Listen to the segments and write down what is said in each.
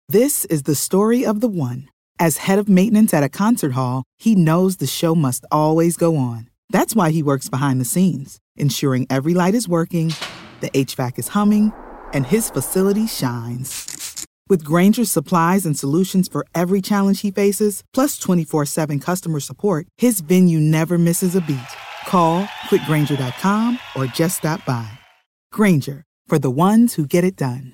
This is the story of the one. As head of maintenance at a concert hall, he knows the show must always go on. That's why he works behind the scenes, ensuring every light is working, the HVAC is humming, and his facility shines. With Grainger's supplies and solutions for every challenge he faces, plus 24/7 customer support, his venue never misses a beat. Call quickgrainger.com or just stop by. Grainger, for the ones who get it done.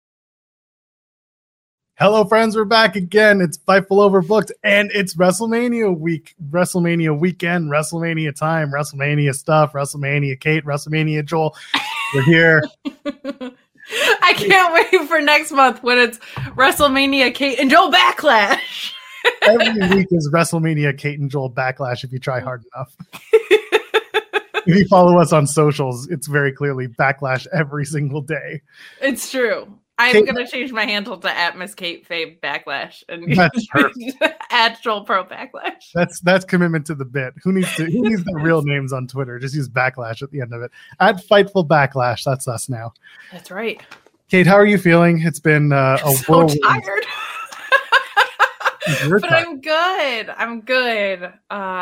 Hello, friends. We're back again. It's Fightful Overbooked, and it's WrestleMania week, WrestleMania weekend, WrestleMania time, WrestleMania stuff, WrestleMania Kate, WrestleMania Joel. We're here. I can't wait for next month when it's WrestleMania Kate and Joel Backlash. Every week is WrestleMania Kate and Joel Backlash if you try hard enough. If you follow us on socials, it's very clearly Backlash every single day. It's true. I'm going to change my handle to @MissKateFave Backlash and that's perfect. @Joel Pro Backlash. That's commitment to the bit. Who needs the real names on Twitter? Just use Backlash at the end of it. @Fightful Backlash. That's us now. That's right. Kate, how are you feeling? It's been so tired. But tired. I'm good.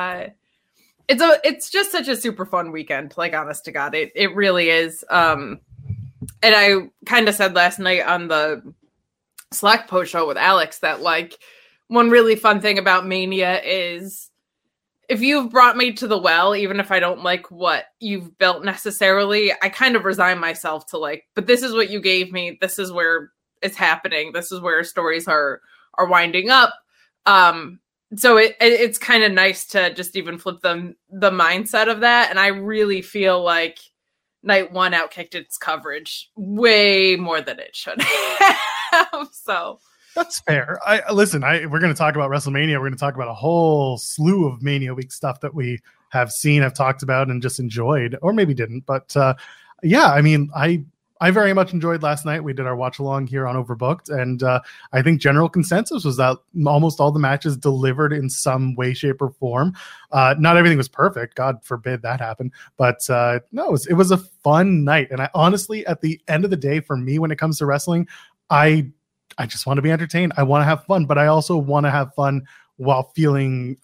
It's just such a super fun weekend. Like, honest to God, it really is. And I kind of said last night on the Slack post show with Alex that, like, one really fun thing about Mania is if you've brought me to the well, even if I don't like what you've built necessarily, I kind of resign myself to, like, but this is what you gave me. This is where it's happening. This is where stories are winding up. So it's kind of nice to just even flip the mindset of that. And I really feel like night one outkicked its coverage way more than it should have. So that's fair. We're going to talk about WrestleMania. We're going to talk about a whole slew of Mania week stuff that we have seen, have talked about, and just enjoyed, or maybe didn't. But yeah, I mean, I very much enjoyed last night. We did our watch along here on Overbooked, and I think general consensus was that almost all the matches delivered in some way, shape, or form. Not everything was perfect. God forbid that happened. But no, it was a fun night. And I honestly, at the end of the day, for me, when it comes to wrestling, I just want to be entertained. I want to have fun, but I also want to have fun while feeling,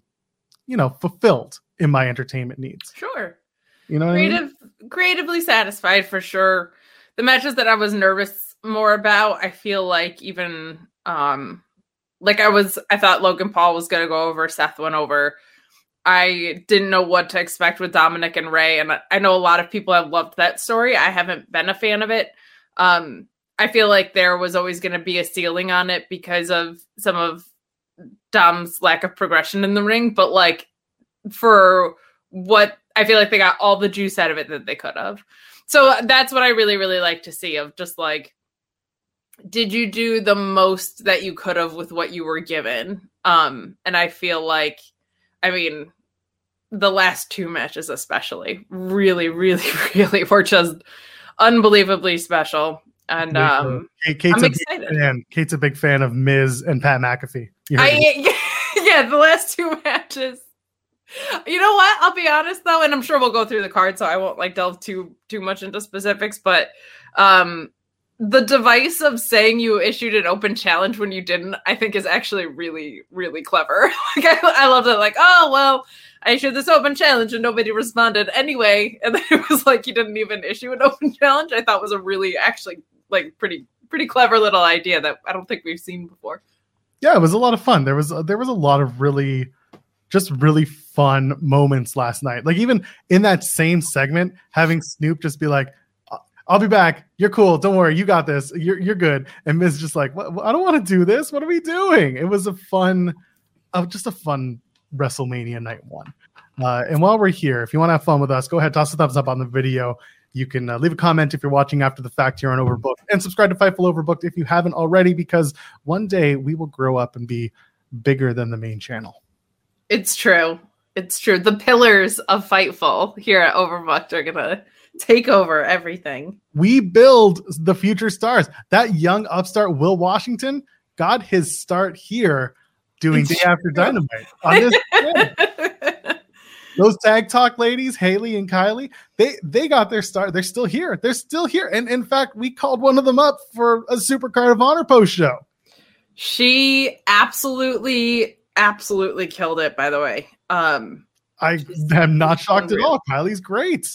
fulfilled in my entertainment needs. Sure. You know what I mean? Creatively satisfied for sure. The matches that I was nervous more about, I feel like even I thought Logan Paul was going to go over, Seth went over. I didn't know what to expect with Dominic and Ray, and I know a lot of people have loved that story. I haven't been a fan of it. I feel like there was always going to be a ceiling on it because of some of Dom's lack of progression in the ring, but like for what I feel like they got all the juice out of it that they could have. So that's what I really, really like to see, of just like, did you do the most that you could have with what you were given? And I feel like, I mean, the last two matches especially really, really, really were just unbelievably special. And Kate's I'm excited. Kate's a big fan of Miz and Pat McAfee. Yeah, the last two matches. You know what? I'll be honest though, and I'm sure we'll go through the card, so I won't like delve too much into specifics. But the device of saying you issued an open challenge when you didn't, I think, is actually really, really clever. Like I love that. Like, oh well, I issued this open challenge and nobody responded anyway, and then it was like you didn't even issue an open challenge. I thought was a really actually like pretty clever little idea that I don't think we've seen before. Yeah, it was a lot of fun. There was a lot of really fun moments last night. Like even in that same segment, having Snoop just be like, I'll be back. You're cool. Don't worry. You got this. You're good. And Miz just like, what? I don't want to do this. What are we doing? It was just a fun WrestleMania night one. And while we're here, if you want to have fun with us, go ahead, toss a thumbs up on the video. You can leave a comment if you're watching after the fact here on Overbooked, and subscribe to Fightful Overbooked if you haven't already, because one day we will grow up and be bigger than the main channel. It's true. It's true. The pillars of Fightful here at Overbooked are going to take over everything. We build the future stars. That young upstart Will Washington got his start here doing Day After Dynamite on this channel. Those Tag Talk ladies, Haley and Kylie, they got their start. They're still here. And in fact, we called one of them up for a Super Card of Honor post show. She absolutely killed it, by the way. I am not shocked at all. Kylie's great.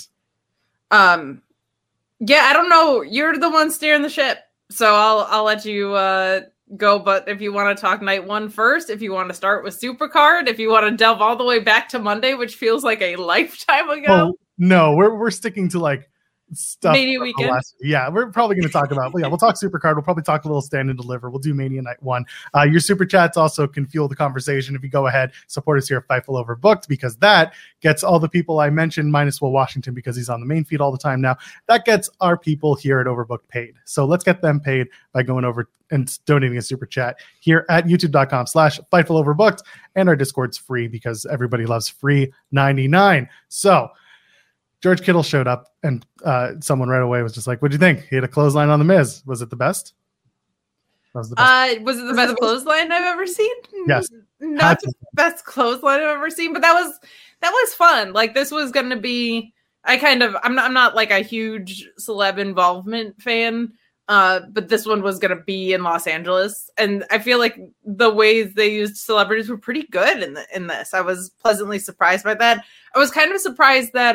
Yeah, I don't know. You're the one steering the ship, so I'll let you go. But if you want to talk night one first, if you want to start with Supercard, if you want to delve all the way back to Monday, which feels like a lifetime ago. Oh, no, we're sticking to like stuff. Mania weekend. Yeah, we're probably going to talk about. We'll talk Supercard. We'll probably talk a little Stand and Deliver. We'll do Mania Night 1. Your super chats also can fuel the conversation. If you go ahead, support us here at Fightful Overbooked, because that gets all the people I mentioned, minus Will Washington, because he's on the main feed all the time now. That gets our people here at Overbooked paid. So let's get them paid by going over and donating a super chat here at youtube.com/Fightful Overbooked. And our Discord's free because everybody loves free 99. So George Kittle showed up, and someone right away was just like, "What'd you think? He had a clothesline on The Miz. Was it the best?" That was the best. Was it the best clothesline I've ever seen? Yes. Not the best clothesline I've ever seen, but that was fun. Like, this was going to be. I'm not like a huge celeb involvement fan, but this one was going to be in Los Angeles, and I feel like the ways they used celebrities were pretty good in this. I was pleasantly surprised by that. I was kind of surprised that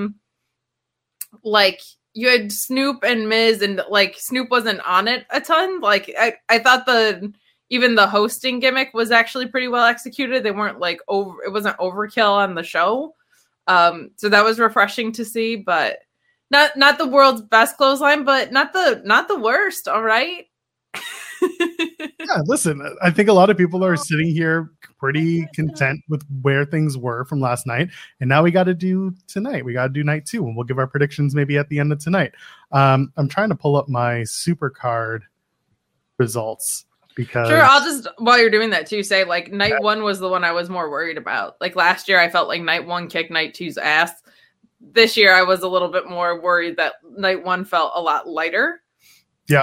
like you had Snoop and Miz, and like Snoop wasn't on it a ton. Like I thought even the hosting gimmick was actually pretty well executed. They weren't like it wasn't overkill on the show. So that was refreshing to see, but not the world's best clothesline, but not the worst. All right. Yeah, listen, I think a lot of people are sitting here pretty content with where things were from last night, and now we got to do tonight. We got to do night 2, and we'll give our predictions maybe at the end of tonight. I'm trying to pull up my Supercard results because sure. I'll just, while you're doing that too, say like night 1 was the one I was more worried about. Like last year, I felt like night 1 kicked night 2's ass. This year, I was a little bit more worried that night 1 felt a lot lighter. Yeah,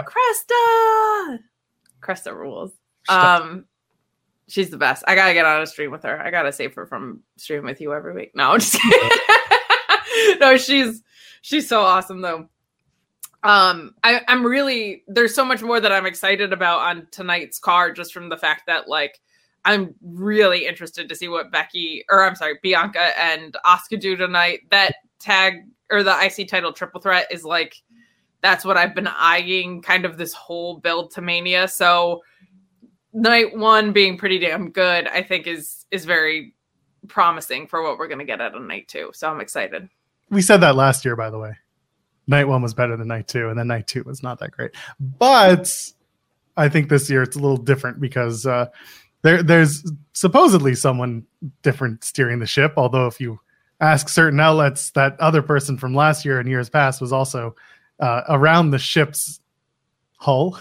Cresta rules. She's the best. I gotta get on a stream with her. I gotta save her from streaming with you every week. No, I'm just kidding. No, she's so awesome though. I'm really, there's so much more that I'm excited about on tonight's card, just from the fact that like I'm really interested to see what Bianca and Asuka do tonight. That tag or the IC title triple threat is like, that's what I've been eyeing kind of this whole build to Mania. So night 1 being pretty damn good, I think is very promising for what we're going to get out of night 2. So I'm excited. We said that last year, by the way. Night 1 was better than night 2, and then night 2 was not that great. But I think this year it's a little different because there's supposedly someone different steering the ship. Although if you ask certain outlets, that other person from last year and years past was also around the ship's hull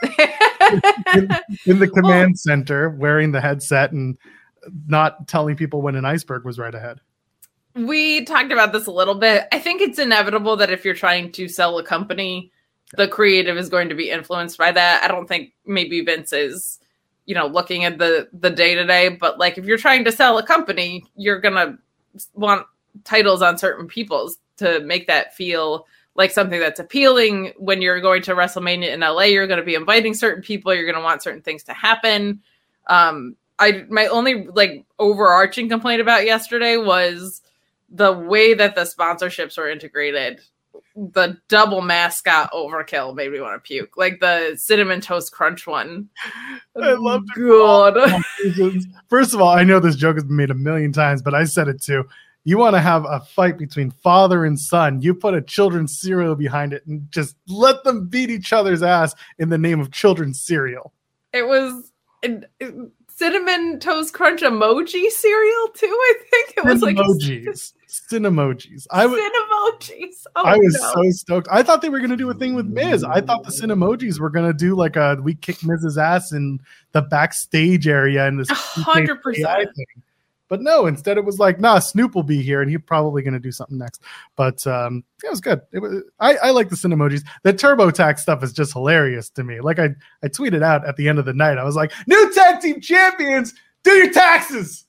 in the command center, wearing the headset and not telling people when an iceberg was right ahead. We talked about this a little bit. I think it's inevitable that if you're trying to sell a company, the creative is going to be influenced by that. I don't think maybe Vince is, looking at the day-to-day, but like if you're trying to sell a company, you're going to want titles on certain people's to make that feel like something that's appealing. When you're going to WrestleMania in LA, you're going to be inviting certain people. You're going to want certain things to happen. My only like overarching complaint about yesterday was the way that the sponsorships were integrated. The double mascot overkill made me want to puke. Like the Cinnamon Toast Crunch one. I love it. First of all, I know this joke has been made a million times, but I said it too. You want to have a fight between father and son, you put a children's cereal behind it and just let them beat each other's ass in the name of children's cereal. It was Cinnamon Toast Crunch emoji cereal too, I think. It was emojis. Cinemojis. I was so stoked. I thought they were going to do a thing with Miz. I thought the Cinemojis were going to do like we kick Miz's ass in the backstage area in this 100%. But no, instead it was like, nah, Snoop will be here and he's probably going to do something next. But it was good. I like the Cinemojis. The TurboTax stuff is just hilarious to me. Like I tweeted out at the end of the night, I was like, new tag team champions, do your taxes.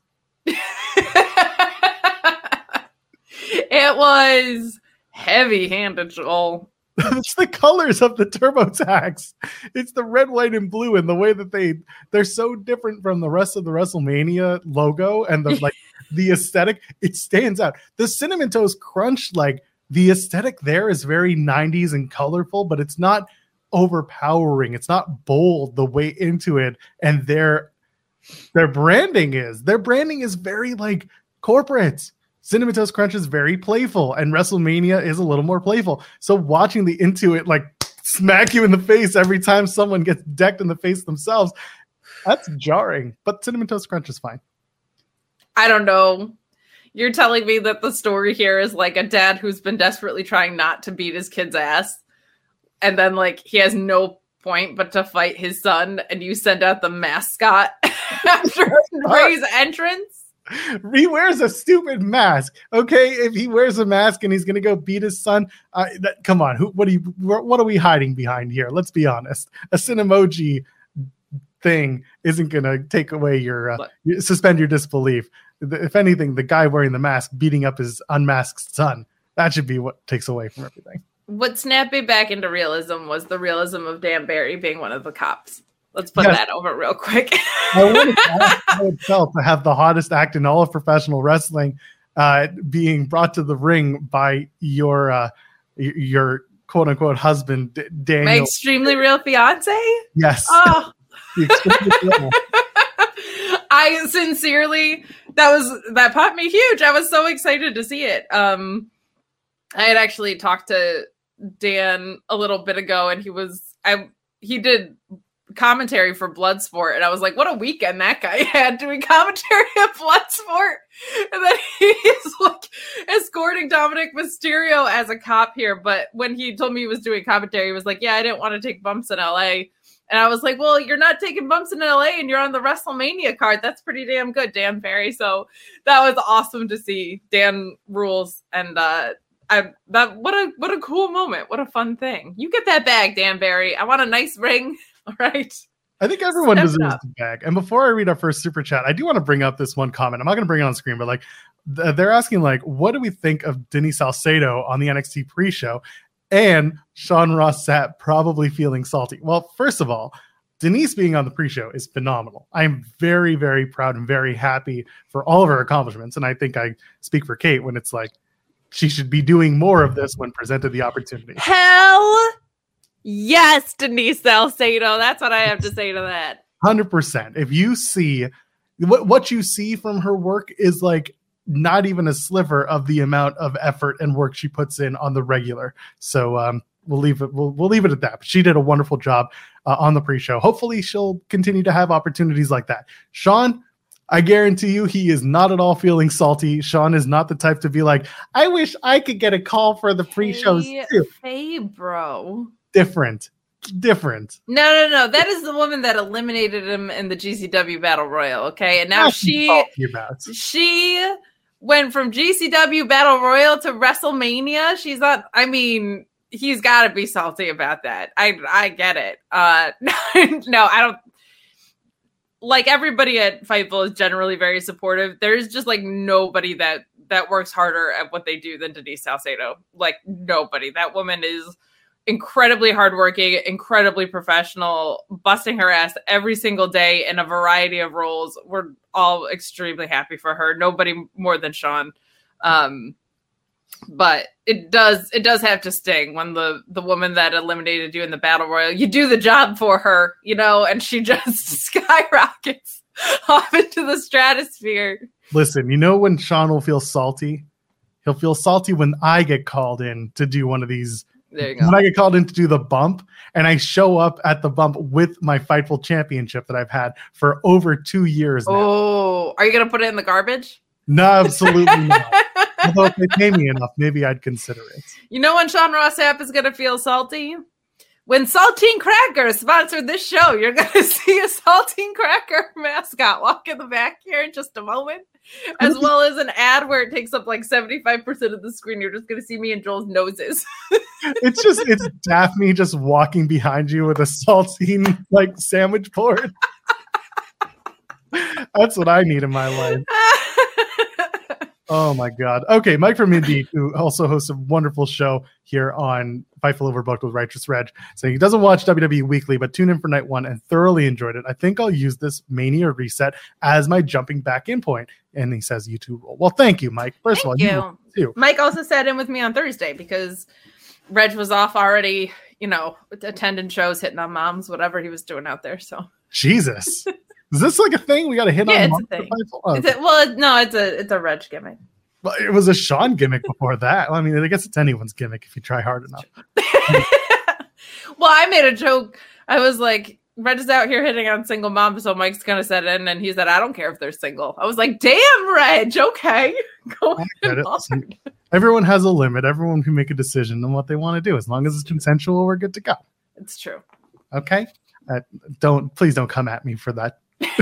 It was heavy-handed, Joel. It's the colors of the TurboTax. It's the red, white, and blue, and the way that they're so different from the rest of the WrestleMania logo and the aesthetic. It stands out. The Cinnamon Toast Crunch, like the aesthetic there is very 90s and colorful, but it's not overpowering. It's not bold the way into it. And their branding is very like corporate. Cinnamon Toast Crunch is very playful, and WrestleMania is a little more playful. So watching the Intuit like smack you in the face every time someone gets decked in the face themselves, that's jarring. But Cinnamon Toast Crunch is fine. I don't know. You're telling me that the story here is like a dad who's been desperately trying not to beat his kid's ass, and then like he has no point but to fight his son, and you send out the mascot after Ray's entrance? He wears a stupid mask. Okay, if he wears a mask and he's gonna go beat his son, come on. What are we hiding behind here? Let's be honest. A Cinemoji thing isn't gonna take away your suspend your disbelief. If anything, the guy wearing the mask beating up his unmasked son, that should be what takes away from everything. What snapped me back into realism was the realism of Dan Barry being one of the cops. Let's put that over real quick. I wanted to ask how it felt to have the hottest act in all of professional wrestling being brought to the ring by your quote unquote husband, Daniel. My extremely real fiance? Yes. Oh. I sincerely, that popped me huge. I was so excited to see it. I had actually talked to Dan a little bit ago, and he did commentary for Bloodsport, and I was like, what a weekend that guy had doing commentary at Bloodsport. And then he's like escorting Dominic Mysterio as a cop here. But when he told me he was doing commentary, he was like, yeah, I didn't want to take bumps in LA. And I was like, well, you're not taking bumps in LA and you're on the WrestleMania card. That's pretty damn good, Dan Barry. So that was awesome to see. Dan rules. And what a cool moment. What a fun thing. You get that bag, Dan Barry. I want a nice ring. All right. I think everyone deserves the bag. And before I read our first super chat, I do want to bring up this one comment. I'm not going to bring it on screen, but like they're asking like, what do we think of Denise Salcedo on the NXT pre-show? And Sean Ross Sapp probably feeling salty. Well, first of all, Denise being on the pre-show is phenomenal. I'm very, very proud and very happy for all of her accomplishments. And I think I speak for Kate when it's like, she should be doing more of this when presented the opportunity. Hell yes, Denise Salcedo. That's what I have to say to that. 100%. If you see what you see from her work is like not even a sliver of the amount of effort and work she puts in on the regular. So we'll leave it at that. But she did a wonderful job on the pre-show. Hopefully she'll continue to have opportunities like that. Sean, I guarantee you he is not at all feeling salty. Sean is not the type to be like, I wish I could get a call for the pre-shows too. Hey, bro. Different. No. That is the woman that eliminated him in the GCW Battle Royal, okay? And now she went from GCW Battle Royal to WrestleMania. She's not, I mean, he's got to be salty about that. I get it. No, I don't. Like, everybody at Fightful is generally very supportive. There's just like nobody that works harder at what they do than Denise Salcedo. Like, nobody. That woman is incredibly hardworking, incredibly professional, busting her ass every single day in a variety of roles. We're all extremely happy for her. Nobody more than Sean. But it does have to sting when the woman that eliminated you in the Battle Royal, you do the job for her, you know, and she just skyrockets off into the stratosphere. Listen, you know when Sean will feel salty? He'll feel salty when I get called in to do one of these. There you go. When I get called in to do the bump and I show up at the bump with my Fightful championship that I've had for over 2 years now. Oh, are you going to put it in the garbage? No, absolutely not. Although if they pay me enough, maybe I'd consider it. You know when Sean Ross Sapp is going to feel salty? When Saltine Cracker sponsored this show, you're going to see a Saltine Cracker mascot walk in the back here in just a moment, as well as an ad where it takes up like 75% of the screen. You're just going to see me and Joel's noses. It's Daphne just walking behind you with a saltine like sandwich board. That's what I need in my life. Oh my God. Okay, Mike from Indeed, who also hosts a wonderful show here on Fightful Overbooked with Righteous Reg, saying he doesn't watch WWE weekly, but tuned in for night one and thoroughly enjoyed it. I think I'll use this Mania reset as my jumping back in point. And he says YouTube rule. Well, thank you, Mike. First of all, you too. Mike also sat in with me on Thursday because Reg was off already, attending shows, hitting on moms, whatever he was doing out there. So Jesus. Is this like a thing? We got to hit on it's a thing. It's a Reg gimmick. Well, it was a Sean gimmick before that. I mean, I guess it's anyone's gimmick if you try hard enough. Well, I made a joke. I was like, Reg is out here hitting on single moms, so Mike's gonna set in, and he said, "I don't care if they're single." I was like, "Damn, Reg, okay." Go ahead. Everyone has a limit. Everyone can make a decision on what they want to do. As long as it's consensual, we're good to go. It's true. Okay. Please don't come at me for that.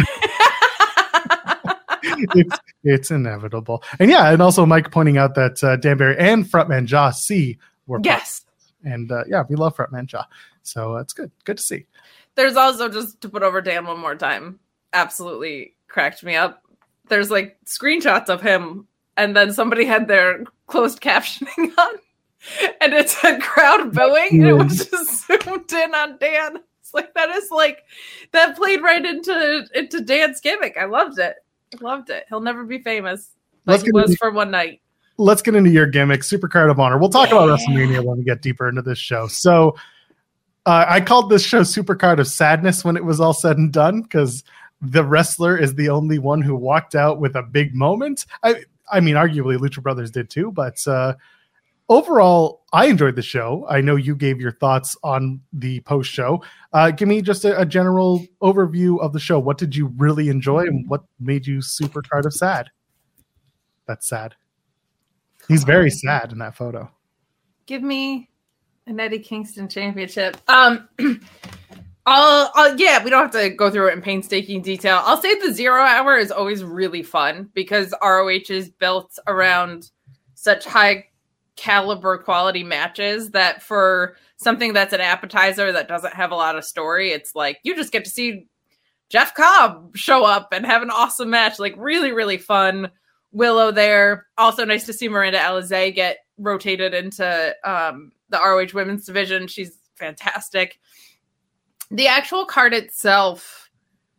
it's inevitable. And yeah, and also Mike pointing out that Dan Barry and frontman Jaw C were yes. And yeah, we love frontman Jaw. So it's good to see. There's also, just to put over Dan one more time, absolutely cracked me up. There's like screenshots of him, and then somebody had their closed captioning on, and it said crowd booing, and it was just zoomed in on Dan. Like that played right into Dan's gimmick. I loved it. He'll never be famous like he was for one night. Let's get into your gimmick, Supercard of Honor. We'll talk about WrestleMania when we get deeper into this show. So I called this show Supercard of Sadness when it was all said and done, because the wrestler is the only one who walked out with a big moment. I mean, arguably Lucha Brothers did too, but overall, I enjoyed the show. I know you gave your thoughts on the post show. Give me just a general overview of the show. What did you really enjoy, and what made you super kind of sad? That's sad. He's very sad in that photo. Give me an Eddie Kingston championship. Yeah, we don't have to go through it in painstaking detail. I'll say the 0 hour is always really fun because ROH is built around such high caliber quality matches that for something that's an appetizer that doesn't have a lot of story, it's like you just get to see Jeff Cobb show up and have an awesome match. Like really, really fun. Willow there. Also nice to see Miranda Alizé get rotated into the ROH women's division. She's fantastic. The actual card itself,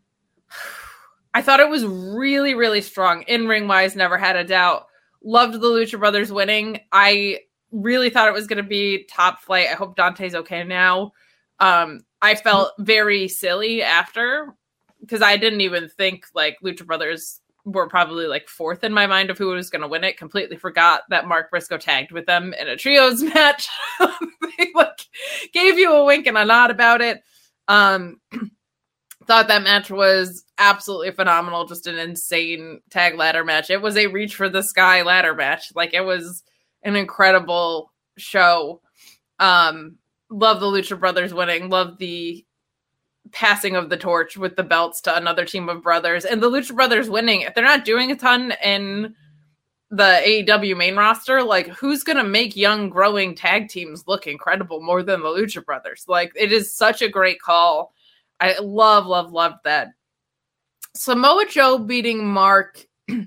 I thought it was really, really strong. In-ring wise, never had a doubt. Loved the Lucha Brothers winning. I really thought it was going to be top flight. I hope Dante's okay now. I felt very silly after because I didn't even think like Lucha Brothers were probably like fourth in my mind of who was going to win it. Completely forgot that Mark Briscoe tagged with them in a trios match. They like gave you a wink and a nod about it. Thought that match was absolutely phenomenal. Just an insane tag ladder match. It was a reach for the sky ladder match. Like it was an incredible show. Love the Lucha Brothers winning. Love the passing of the torch with the belts to another team of brothers, and the Lucha Brothers winning. If they're not doing a ton in the AEW main roster, like who's going to make young growing tag teams look incredible more than the Lucha Brothers? Like it is such a great call. I loved that. Samoa Joe beating Mark.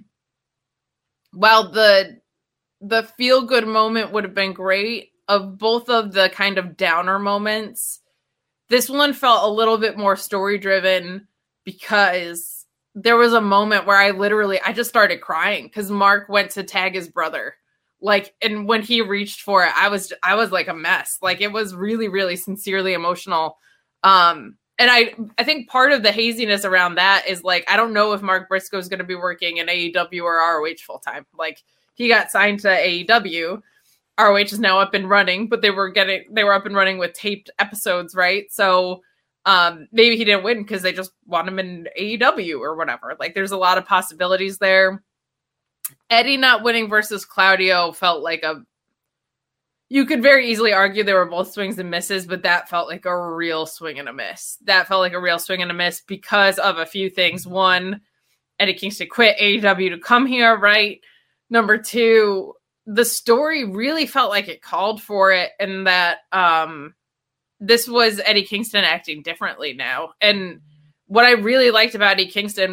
While the feel good moment would have been great, of both of the kind of downer moments, this one felt a little bit more story driven because there was a moment where I just started crying because Mark went to tag his brother. Like, and when he reached for it, I was like a mess. Like it was really, really sincerely emotional. And I think part of the haziness around that is like, I don't know if Mark Briscoe is going to be working in AEW or ROH full time. Like he got signed to AEW. ROH is now up and running, but they were up and running with taped episodes, right? So maybe he didn't win because they just want him in AEW or whatever. Like there's a lot of possibilities there. Eddie not winning versus Claudio felt like you could very easily argue they were both swings and misses, but that felt like a real swing and a miss. That felt like a real swing and a miss because of a few things. One, Eddie Kingston quit AEW to come here, right? Number two, the story really felt like it called for it, and that this was Eddie Kingston acting differently now. And what I really liked about Eddie Kingston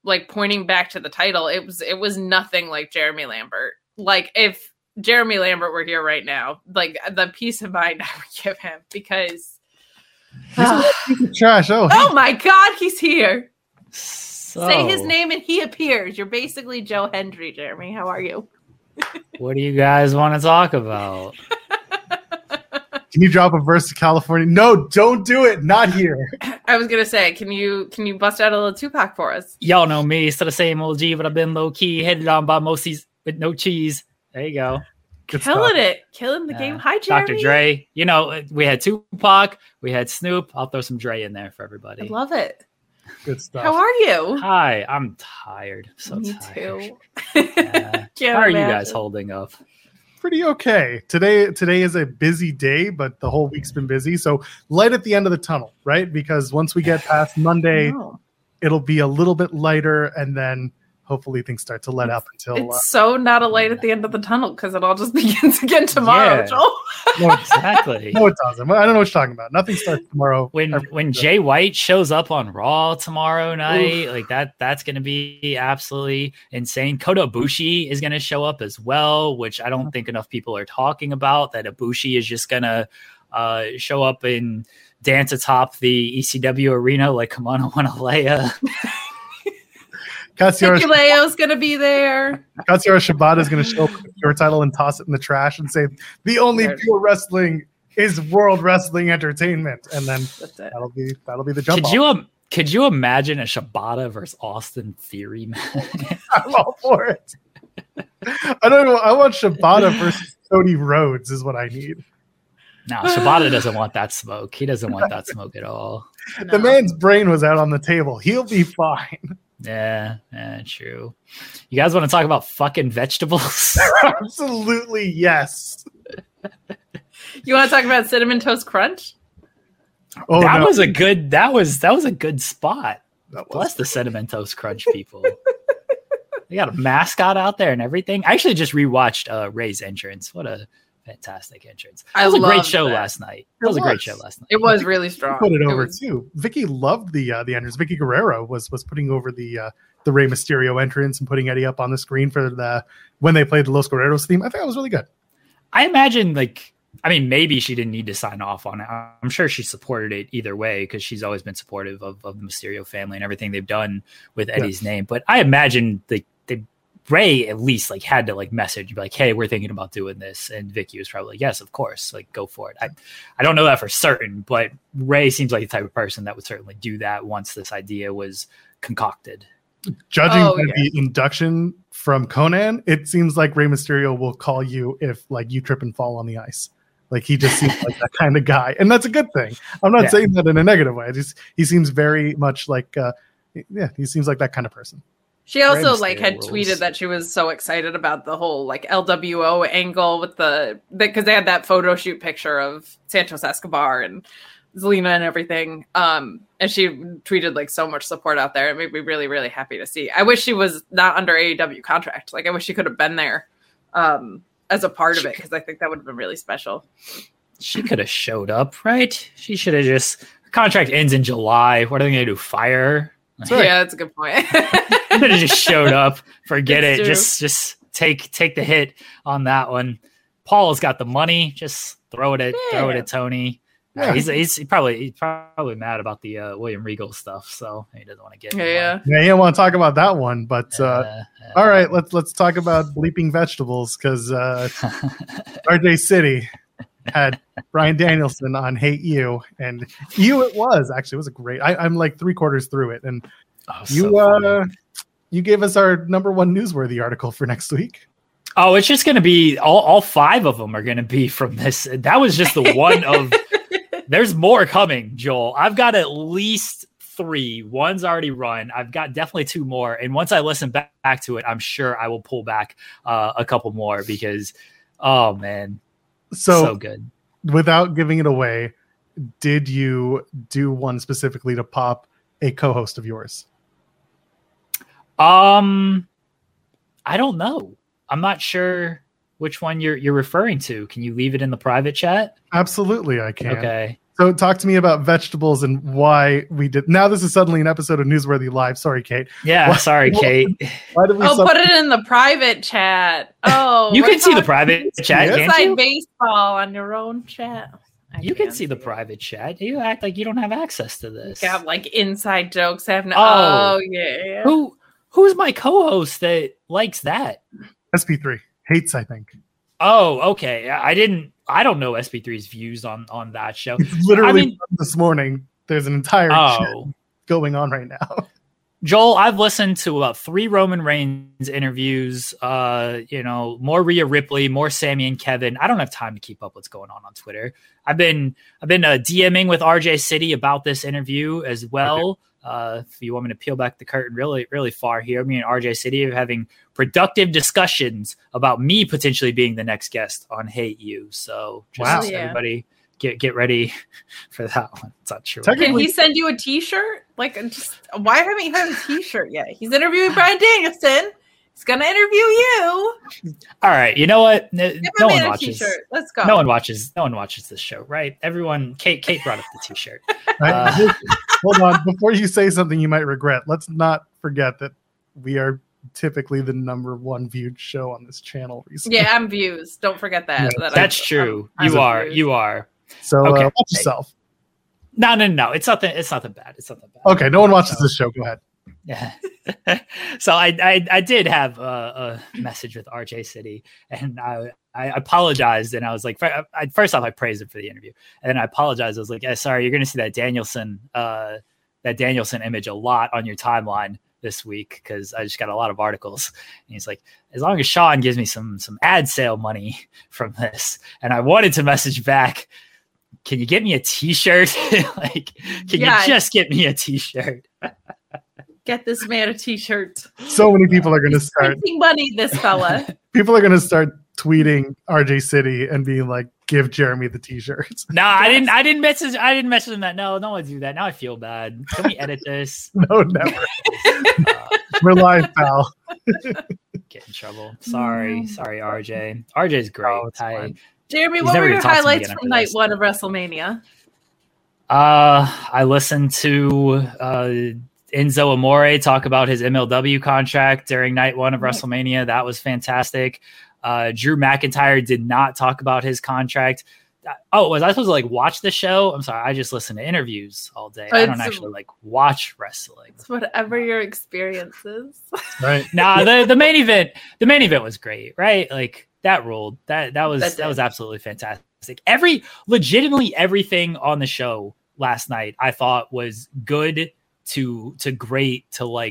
like pointing back to the title, it was nothing like Jeremy Lambert. Like if Jeremy Lambert were here right now, like the peace of mind I would give him, because he's trash. Oh my God, he's here. So, Say his name and he appears. You're basically Joe Hendry, Jeremy. How are you? what do you guys want to talk about? Can you drop a verse to California? No, don't do it. Not here. I was gonna say, can you bust out a little Tupac for us? Y'all know me, still the same OG, but I've been low key, headed on by Mosey's with no cheese. There you go. Killing the game. Hi, Jeremy. Dr. Dre. You know, we had Tupac, we had Snoop. I'll throw some Dre in there for everybody. I love it. Good stuff. How are you? Hi, I'm tired. So Me tired. too. How are you guys holding up? Pretty okay. Today is a busy day, but the whole week's been busy. So light at the end of the tunnel, right? Because once we get past Monday, it'll be a little bit lighter, and then hopefully things start to let up until it's so not a light at the end of the tunnel, because it all just begins again tomorrow. Yeah. Joel. No, exactly. No, it doesn't. I don't know what you're talking about. Nothing starts tomorrow. When Jay White shows up on Raw tomorrow night, like that's going to be absolutely insane. Kota Ibushi is going to show up as well, which I don't think enough people are talking about. That Ibushi is just going to show up and dance atop the ECW arena like Kamano Wanalea. Leo's going to be there. Katsuyori Shibata is going to show up with the pure title and toss it in the trash and say, the only pure wrestling is World Wrestling Entertainment. And then that'll be the jump off. Could you imagine a Shibata versus Austin Theory match? I'm all for it. I don't know. I want Shibata versus Cody Rhodes is what I need. No, Shibata doesn't want that smoke. He doesn't want that smoke at all. No. The man's brain was out on the table. He'll be fine. Yeah, true. You guys want to talk about fucking vegetables? Absolutely, yes. You want to talk about Cinnamon Toast Crunch? Oh, that no. was a good spot. Bless the Cinnamon Toast Crunch people. They got a mascot out there and everything. I actually just rewatched Ray's entrance. What a fantastic entrance. It was a great show last night. It was a great show last night. It was really strong. Put it over too. Vicky loved the entrance. Vicky Guerrero was putting over the Rey Mysterio entrance and putting Eddie up on the screen for when they played the Los Guerreros theme. I think that was really good. I imagine maybe she didn't need to sign off on it. I'm sure she supported it either way, because she's always been supportive of the Mysterio family and everything they've done with Eddie's name. But I imagine Ray at least had to message, be like, hey, we're thinking about doing this. And Vicky was probably like, yes, of course, go for it. I don't know that for certain, but Ray seems like the type of person that would certainly do that once this idea was concocted. Judging by the induction from Conan, it seems like Rey Mysterio will call you if you trip and fall on the ice. He just seems like that kind of guy. And that's a good thing. I'm not saying that in a negative way. He seems very much he seems like that kind of person. She also had tweeted that she was so excited about the whole LWO angle with because they had that photo shoot picture of Santos Escobar and Zelina and everything. And she tweeted so much support out there. It made me really, really happy to see. I wish she was not under AEW contract. I wish she could have been there as a part of it, because I think that would have been really special. She could have showed up, right? She should have her contract ends in July. What are they going to do? Fire her? Yeah, that's a good point. Could have just showed up. Forget it. True. Just take the hit on that one. Paul's got the money. Just throw it at Tony. Yeah. He's probably mad about the William Regal stuff, so he doesn't want to get. Yeah, he don't want to talk about that one. But all right, let's talk about bleeping vegetables, because RJ City had Bryan Danielson on Hate You, and it was a great. I'm 3/4 through it, and you gave us our number one newsworthy article for next week. Oh, it's just going to be all 5 of them are going to be from this. That was just the one of. There's more coming, Joel. I've got at least 3. One's already run. I've got definitely 2 more. And once I listen back to it, I'm sure I will pull back a couple more, because, oh, man, so good. Without giving it away, did you do one specifically to pop a co-host of yours? I don't know. I'm not sure which one you're referring to. Can you leave it in the private chat? Absolutely, I can. Okay. So talk to me about vegetables and why we did. Now this is suddenly an episode of Newsworthy Live. Sorry, Kate. Yeah, sorry, Kate. Why did we put it in the private chat. Oh, you can see the private chat. Inside baseball on your own chat. You can see the private chat. You act like you don't have access to this. You got like inside jokes. Yeah. Who's my co-host that likes that? SP3 hates, I think. Oh, okay. I don't know SP3's views on that show. It's literally this morning. There's an entire chat going on right now. Joel, I've listened to about 3 Roman Reigns interviews, more Rhea Ripley, more Sammy and Kevin. I don't have time to keep up what's going on Twitter. I've been DMing with RJ City about this interview as well. Okay. If you want me to peel back the curtain really, really far here, me and RJ City are having productive discussions about me potentially being the next guest on Hate You. So just everybody get ready for that one. It's not true. Can he send you a t-shirt? Why haven't you had a t-shirt yet? He's interviewing Bryan Danielson. He's gonna interview you. All right. You know what? No one watches. Let's go. No one watches this show, right? Everyone. Kate brought up the t-shirt. Hold on. Before you say something you might regret, let's not forget that we are typically the #1 viewed show on this channel recently. Yeah, I'm views. Don't forget that. Yeah, that's true. You are. So watch yourself. No. It's nothing bad. Okay, no one watches this show. Go ahead. Yeah. So I did have a message with RJ City, and I apologized, and I was like, first off, I praised him for the interview, and then I apologized. I was like, sorry, you're going to see that Danielson image a lot on your timeline this week because I just got a lot of articles. And he's like, as long as Sean gives me some ad sale money from this, and I wanted to message back, can you get me a t-shirt? Can you just get me a t-shirt? Get this man a t-shirt. So many people are going to start making money. This fella. People are going to start tweeting RJ City and being like, "Give Jeremy the t-shirts." No, I didn't message him that. No one do that. Now I feel bad. Can we edit this? No, never. We're live, pal. Get in trouble. Sorry, RJ. RJ's great. Jeremy, what were your highlights from night 1 of WrestleMania? I listened to Enzo Amore talk about his MLW contract during night 1 of WrestleMania. That was fantastic. Drew McIntyre did not talk about his contract. Was I supposed to watch the show? I'm sorry. I just listen to interviews all day. I don't actually watch wrestling. It's whatever your experience is. Right. The main event was great, right? That ruled. That was absolutely fantastic. Legitimately everything on the show last night I thought was good to great to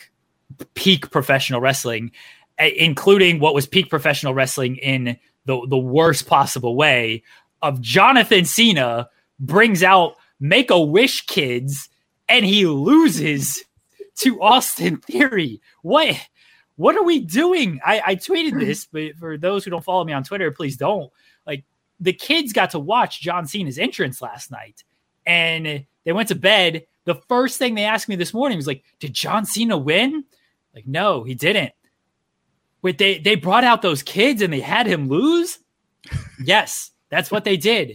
peak professional wrestling, including what was peak professional wrestling in the worst possible way of Jonathan Cena brings out Make-A-Wish kids and he loses to Austin Theory. What are we doing? I tweeted this, but for those who don't follow me on Twitter, please don't. The kids got to watch John Cena's entrance last night and they went to bed. The first thing they asked me this morning was did John Cena win? No, he didn't. Wait, they brought out those kids and they had him lose? Yes, that's what they did.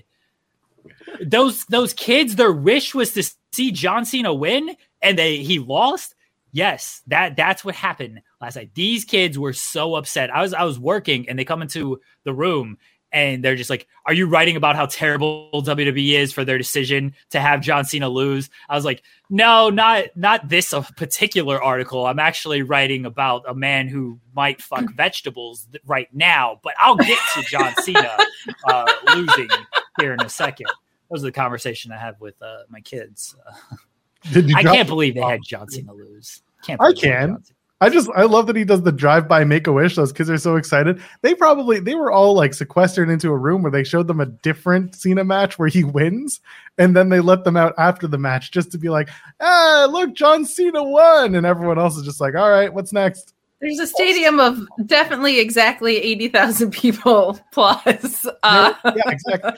Those kids, their wish was to see John Cena win and he lost? Yes, that's what happened last night. These kids were so upset. I was working and they come into the room and they're just like, are you writing about how terrible WWE is for their decision to have John Cena lose? I was like, no, not this particular article. I'm actually writing about a man who might fuck vegetables right now, but I'll get to John Cena losing here in a second. That was the conversation I had with my kids. I can't believe they had John Cena lose. I can. I love that he does the drive-by Make-A-Wish. Those kids are so excited. They were all sequestered into a room where they showed them a different Cena match where he wins, and then they let them out after the match just to be like, look, John Cena won, and everyone else is just like, all right, what's next? There's a stadium of definitely exactly 80,000 people plus. Yeah, exactly.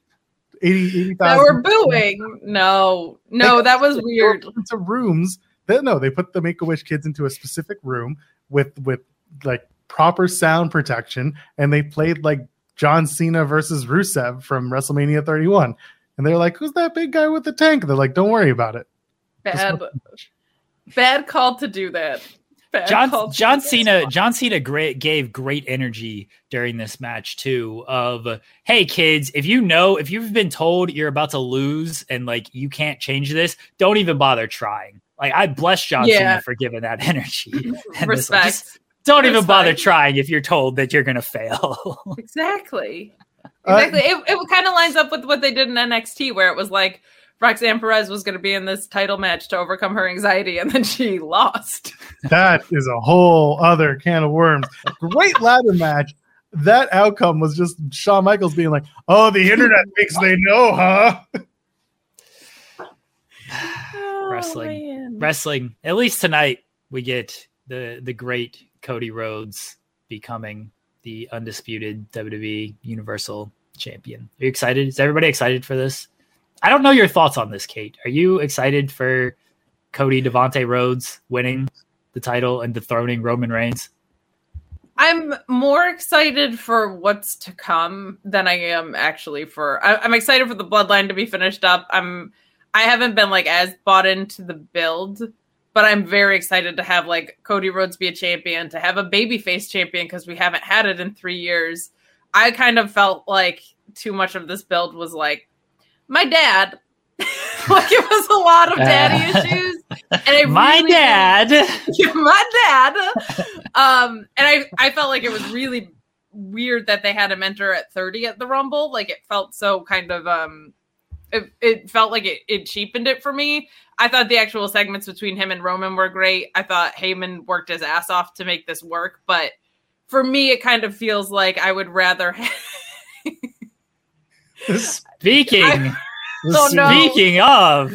80,000. That were booing. No, that was weird. Into rooms. They put the Make-A-Wish kids into a specific room with proper sound protection, and they played John Cena versus Rusev from WrestleMania 31. And they're like, who's that big guy with the tank? They're like, don't worry about it. Bad call to do that. John Cena gave great energy during this match too. Of hey kids, if you've been told you're about to lose and like you can't change this, don't even bother trying. Like I bless John Cena for giving that energy. Respect. Don't even bother trying if you're told that you're gonna fail. Exactly. It kind of lines up with what they did in NXT, where it was like Roxanne Perez was going to be in this title match to overcome her anxiety, and then she lost. That is a whole other can of worms. Great ladder match. That outcome was just Shawn Michaels being like, oh, the internet thinks they know, huh? Wrestling. At least tonight we get the great Cody Rhodes becoming the undisputed WWE Universal Champion. Are you excited? Is everybody excited for this? I don't know your thoughts on this, Kate. Are you excited for Cody Devontae Rhodes winning the title and dethroning Roman Reigns? I'm more excited for what's to come than I am actually for. I'm excited for the bloodline to be finished up. I haven't been like as bought into the build, but I'm very excited to have like Cody Rhodes be a champion, to have a babyface champion because we haven't had it in 3 years. I kind of felt like too much of this build was like my dad. Like it was a lot of daddy issues. And my dad. And I felt like it was really weird that they had him enter at 30 at the Rumble. Like it felt so kind of it felt like it cheapened it for me. I thought the actual segments between him and Roman were great. I thought Heyman worked his ass off to make this work, but for me it kind of feels like I would rather Speaking of,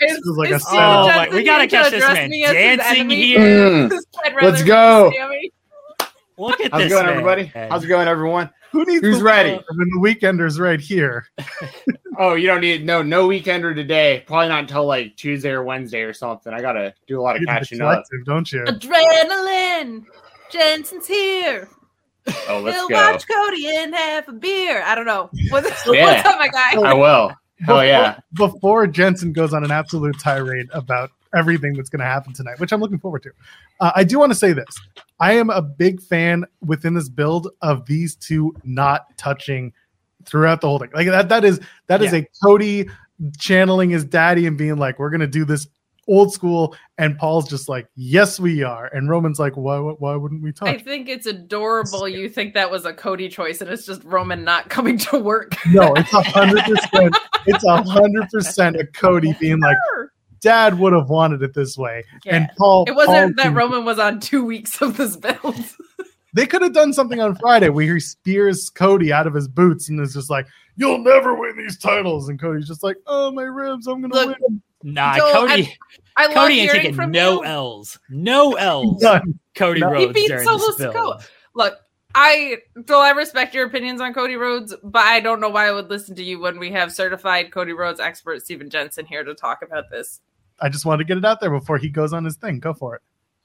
we gotta catch this man dancing here. Let's go. Look at How's this, it going, everybody? How's it going, everyone? Who's ready? When the Weekender's right here. Oh, you don't need no Weekender today. Probably not until like Tuesday or Wednesday or something. I gotta do a lot of catching up, don't you? Adrenaline. Jensen's here. Oh, let's we'll go. Watch Cody and have a beer. I don't know. What's up, my guy? I will. Before Jensen goes on an absolute tirade about everything that's going to happen tonight, which I'm looking forward to, I do want to say this. I am a big fan within this build of these two not touching throughout the whole thing. Like that is a Cody channeling his daddy and being like, we're going to do this old school, and Paul's just like, yes, we are. And Roman's like, why wouldn't we touch? I think it's adorable. You think that was a Cody choice, and it's just Roman not coming to work. No, it's 100%. It's 100% a Cody being like, Dad would have wanted it this way. Yeah. And Paul. It wasn't that Roman was on 2 weeks of this build. They could have done something on Friday where he spears Cody out of his boots and is just like, you'll never win these titles. And Cody's just like, oh, my ribs, I'm going to win. Nah, Joel, Cody ain't taking no L's. No L's. None. Cody Rhodes he beat during Solo this build. Sikoa. Look, I respect your opinions on Cody Rhodes, but I don't know why I would listen to you when we have certified Cody Rhodes expert Steven Jensen here to talk about this. I just wanted to get it out there before he goes on his thing. Go for it.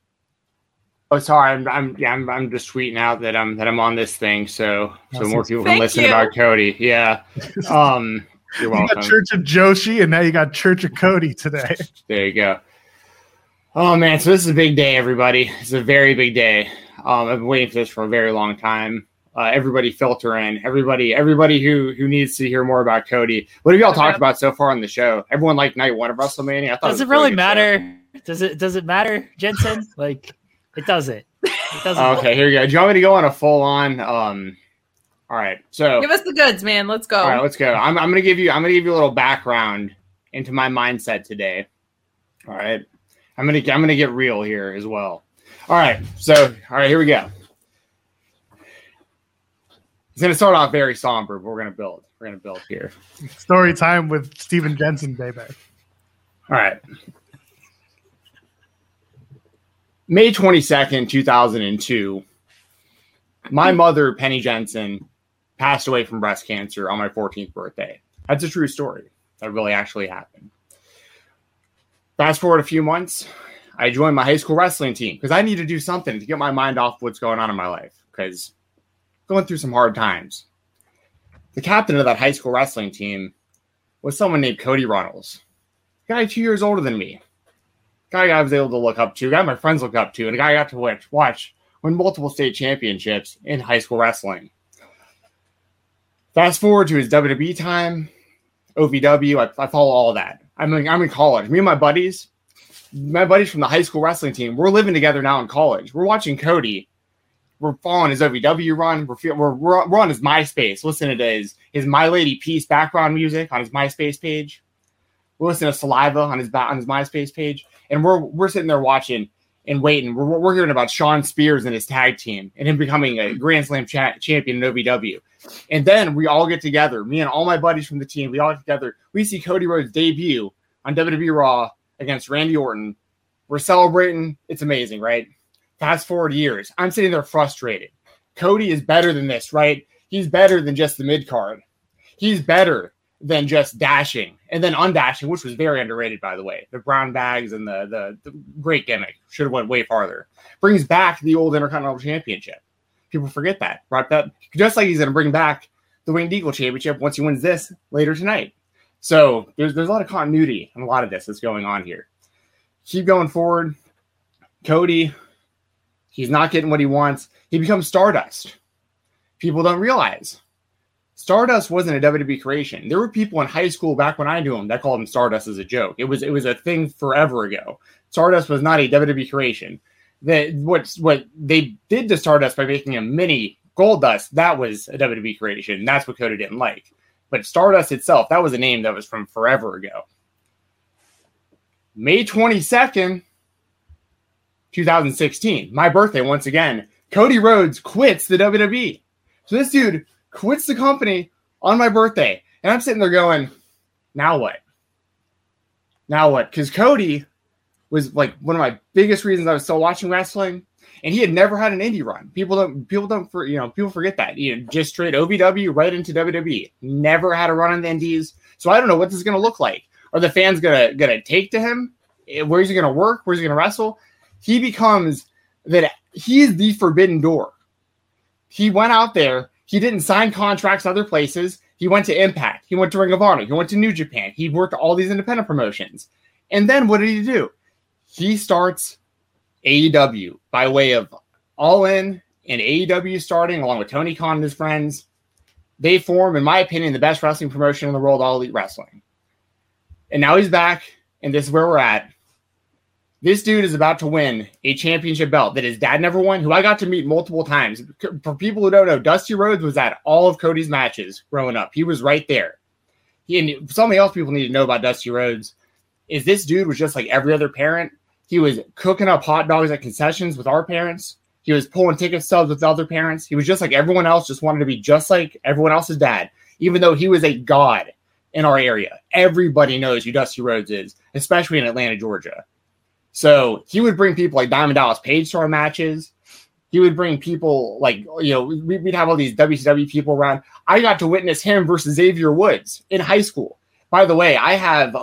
Oh, sorry. I'm just tweeting out that I'm on this thing, so more people can listen about Cody. Yeah. You're welcome. You got Church of Joshi, and now you got Church of Cody today. There you go. Oh man, so this is a big day, everybody. It's a very big day. I've been waiting for this for a very long time. Everybody filter in. Everybody who needs to hear more about Cody. What have y'all talked about so far on the show? Everyone liked night one of WrestleMania. I thought does it really matter? Does it matter, Jensen? Like, it doesn't. It doesn't. Okay, here you go. Do you want me to go on a full on? All right, so give us the goods, man. Let's go. All right, let's go. I'm gonna give you a little background into my mindset today. All right, I'm gonna get real here as well. All right, here we go. It's gonna start off very somber, but we're gonna build here. Story time with Steven Jensen, baby. All right, May 22nd, 2002. My mother, Penny Jensen, passed away from breast cancer on my 14th birthday. That's a true story. That really actually happened. Fast forward a few months, I joined my high school wrestling team because I need to do something to get my mind off what's going on in my life because going through some hard times. The captain of that high school wrestling team was someone named Cody Runnels. Guy 2 years older than me. Guy I was able to look up to, guy my friends look up to, and a guy I got to watch win multiple state championships in high school wrestling. Fast forward to his WWE time, OVW, I follow all of that. I'm in college. Me and my buddies from the high school wrestling team, we're living together now in college. We're watching Cody. We're following his OVW run. We're on his MySpace, listening to his My Lady Peace background music on his MySpace page. We're listening to Saliva on his MySpace page, and we're sitting there watching and waiting. We're hearing about Shawn Spears and his tag team and him becoming a Grand Slam champion in OVW. And then we all get together, me and all my buddies from the team. We all get together. We see Cody Rhodes debut on WWE Raw against Randy Orton. We're celebrating. It's amazing, right? Fast forward years. I'm sitting there frustrated. Cody is better than this, right? He's better than just the mid-card. He's better than just dashing and then undashing, which was very underrated, by the way. The brown bags and the great gimmick. Should have went way farther. Brings back the old Intercontinental Championship. People forget that. Brought that just like he's going to bring back the Winged Eagle Championship once he wins this later tonight. So there's a lot of continuity and a lot of this that's going on here. Keep going forward. Cody, he's not getting what he wants. He becomes Stardust. People don't realize Stardust wasn't a WWE creation. There were people in high school back when I knew him that called him Stardust as a joke. It was a thing forever ago. Stardust was not a WWE creation. What they did to Stardust by making him mini Goldust, that was a WWE creation. That's what Cody didn't like. But Stardust itself, that was a name that was from forever ago. May 22nd, 2016, my birthday once again, Cody Rhodes quits the WWE. So this dude quits the company on my birthday. And I'm sitting there going, now what? Now what? Because Cody was like one of my biggest reasons I was still watching wrestling. And he had never had an indie run. People forget that. Just straight OVW right into WWE. Never had a run in the indies. So I don't know what this is going to look like. Are the fans gonna take to him? Where's he gonna work? Where's he gonna wrestle? He becomes that he is the forbidden door. He went out there. He didn't sign contracts other places. He went to Impact. He went to Ring of Honor. He went to New Japan. He worked all these independent promotions. And then what did he do? He starts AEW by way of All In and AEW starting along with Tony Khan and his friends. They form, in my opinion, the best wrestling promotion in the world, All Elite Wrestling. And now he's back, and this is where we're at. This dude is about to win a championship belt that his dad never won, who I got to meet multiple times. For people who don't know, Dusty Rhodes was at all of Cody's matches growing up. He was right there. And something else people need to know about Dusty Rhodes is this dude was just like every other parent. He was cooking up hot dogs at concessions with our parents. He was pulling ticket stubs with other parents. He was just like everyone else, just wanted to be just like everyone else's dad, even though he was a god in our area. Everybody knows who Dusty Rhodes is, especially in Atlanta, Georgia. So he would bring people like Diamond Dallas Page to our matches. He would bring people like, we'd have all these WCW people around. I got to witness him versus Xavier Woods in high school. By the way, I have